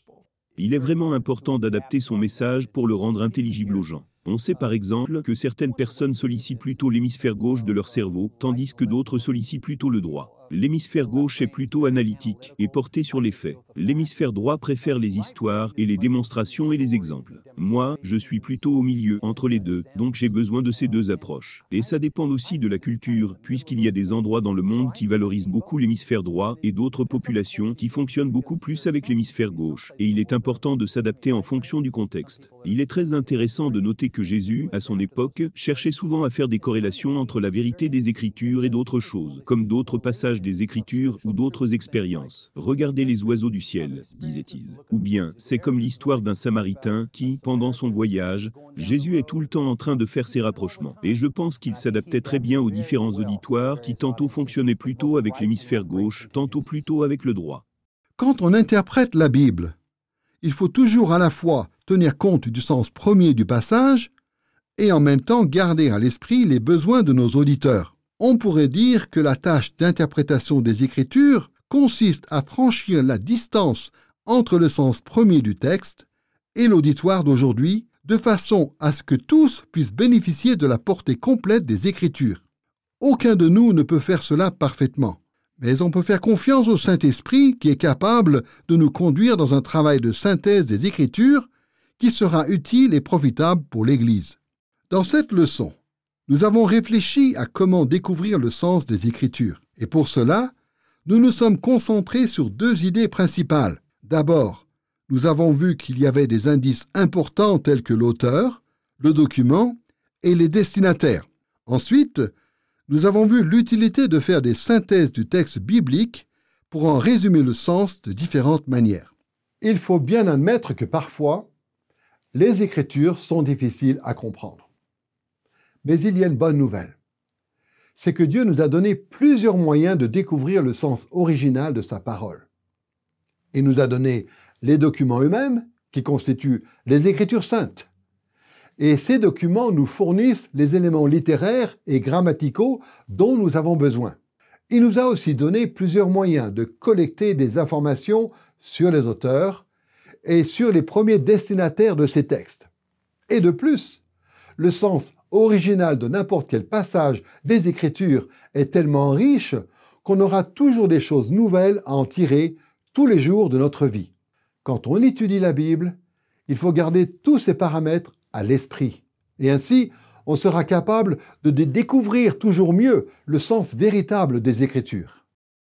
[SPEAKER 6] Il est vraiment important d'adapter son message pour le rendre intelligible aux gens. On sait par exemple que certaines personnes sollicitent plutôt l'hémisphère gauche de leur cerveau, tandis que d'autres sollicitent plutôt le droit. L'hémisphère gauche est plutôt analytique et porté sur les faits. L'hémisphère droit préfère les histoires et les démonstrations et les exemples. Moi, je suis plutôt au milieu, entre les deux, donc j'ai besoin de ces deux approches. Et ça dépend aussi de la culture, puisqu'il y a des endroits dans le monde qui valorisent beaucoup l'hémisphère droit et d'autres populations qui fonctionnent beaucoup plus avec l'hémisphère gauche. Et il est important de s'adapter en fonction du contexte. Il est très intéressant de noter que Jésus, à son époque, cherchait souvent à faire des corrélations entre la vérité des Écritures et d'autres choses, comme d'autres passages des Écritures ou d'autres expériences. Regardez les oiseaux du ciel, disait-il. Ou bien, c'est comme l'histoire d'un Samaritain qui, pendant son voyage, Jésus est tout le temps en train de faire ses rapprochements. Et je pense qu'il s'adaptait très bien aux différents auditoires qui tantôt fonctionnaient plutôt avec l'hémisphère gauche, tantôt plutôt avec le droit.
[SPEAKER 2] Quand on interprète la Bible, il faut toujours à la fois tenir compte du sens premier du passage et en même temps garder à l'esprit les besoins de nos auditeurs. On pourrait dire que la tâche d'interprétation des Écritures consiste à franchir la distance entre le sens premier du texte et l'auditoire d'aujourd'hui, de façon à ce que tous puissent bénéficier de la portée complète des Écritures. Aucun de nous ne peut faire cela parfaitement, mais on peut faire confiance au Saint-Esprit qui est capable de nous conduire dans un travail de synthèse des Écritures qui sera utile et profitable pour l'Église. Dans cette leçon, nous avons réfléchi à comment découvrir le sens des Écritures. Et pour cela, nous nous sommes concentrés sur deux idées principales. D'abord, nous avons vu qu'il y avait des indices importants tels que l'auteur, le document et les destinataires. Ensuite, nous avons vu l'utilité de faire des synthèses du texte biblique pour en résumer le sens de différentes manières.
[SPEAKER 1] Il faut bien admettre que parfois, les Écritures sont difficiles à comprendre. Mais il y a une bonne nouvelle. C'est que Dieu nous a donné plusieurs moyens de découvrir le sens original de sa parole. Il nous a donné les documents eux-mêmes, qui constituent les Écritures saintes. Et ces documents nous fournissent les éléments littéraires et grammaticaux dont nous avons besoin. Il nous a aussi donné plusieurs moyens de collecter des informations sur les auteurs et sur les premiers destinataires de ces textes. Et de plus, le sens original de n'importe quel passage des Écritures est tellement riche qu'on aura toujours des choses nouvelles à en tirer tous les jours de notre vie. Quand on étudie la Bible, il faut garder tous ces paramètres à l'esprit. Et ainsi, on sera capable de découvrir toujours mieux le sens véritable des Écritures.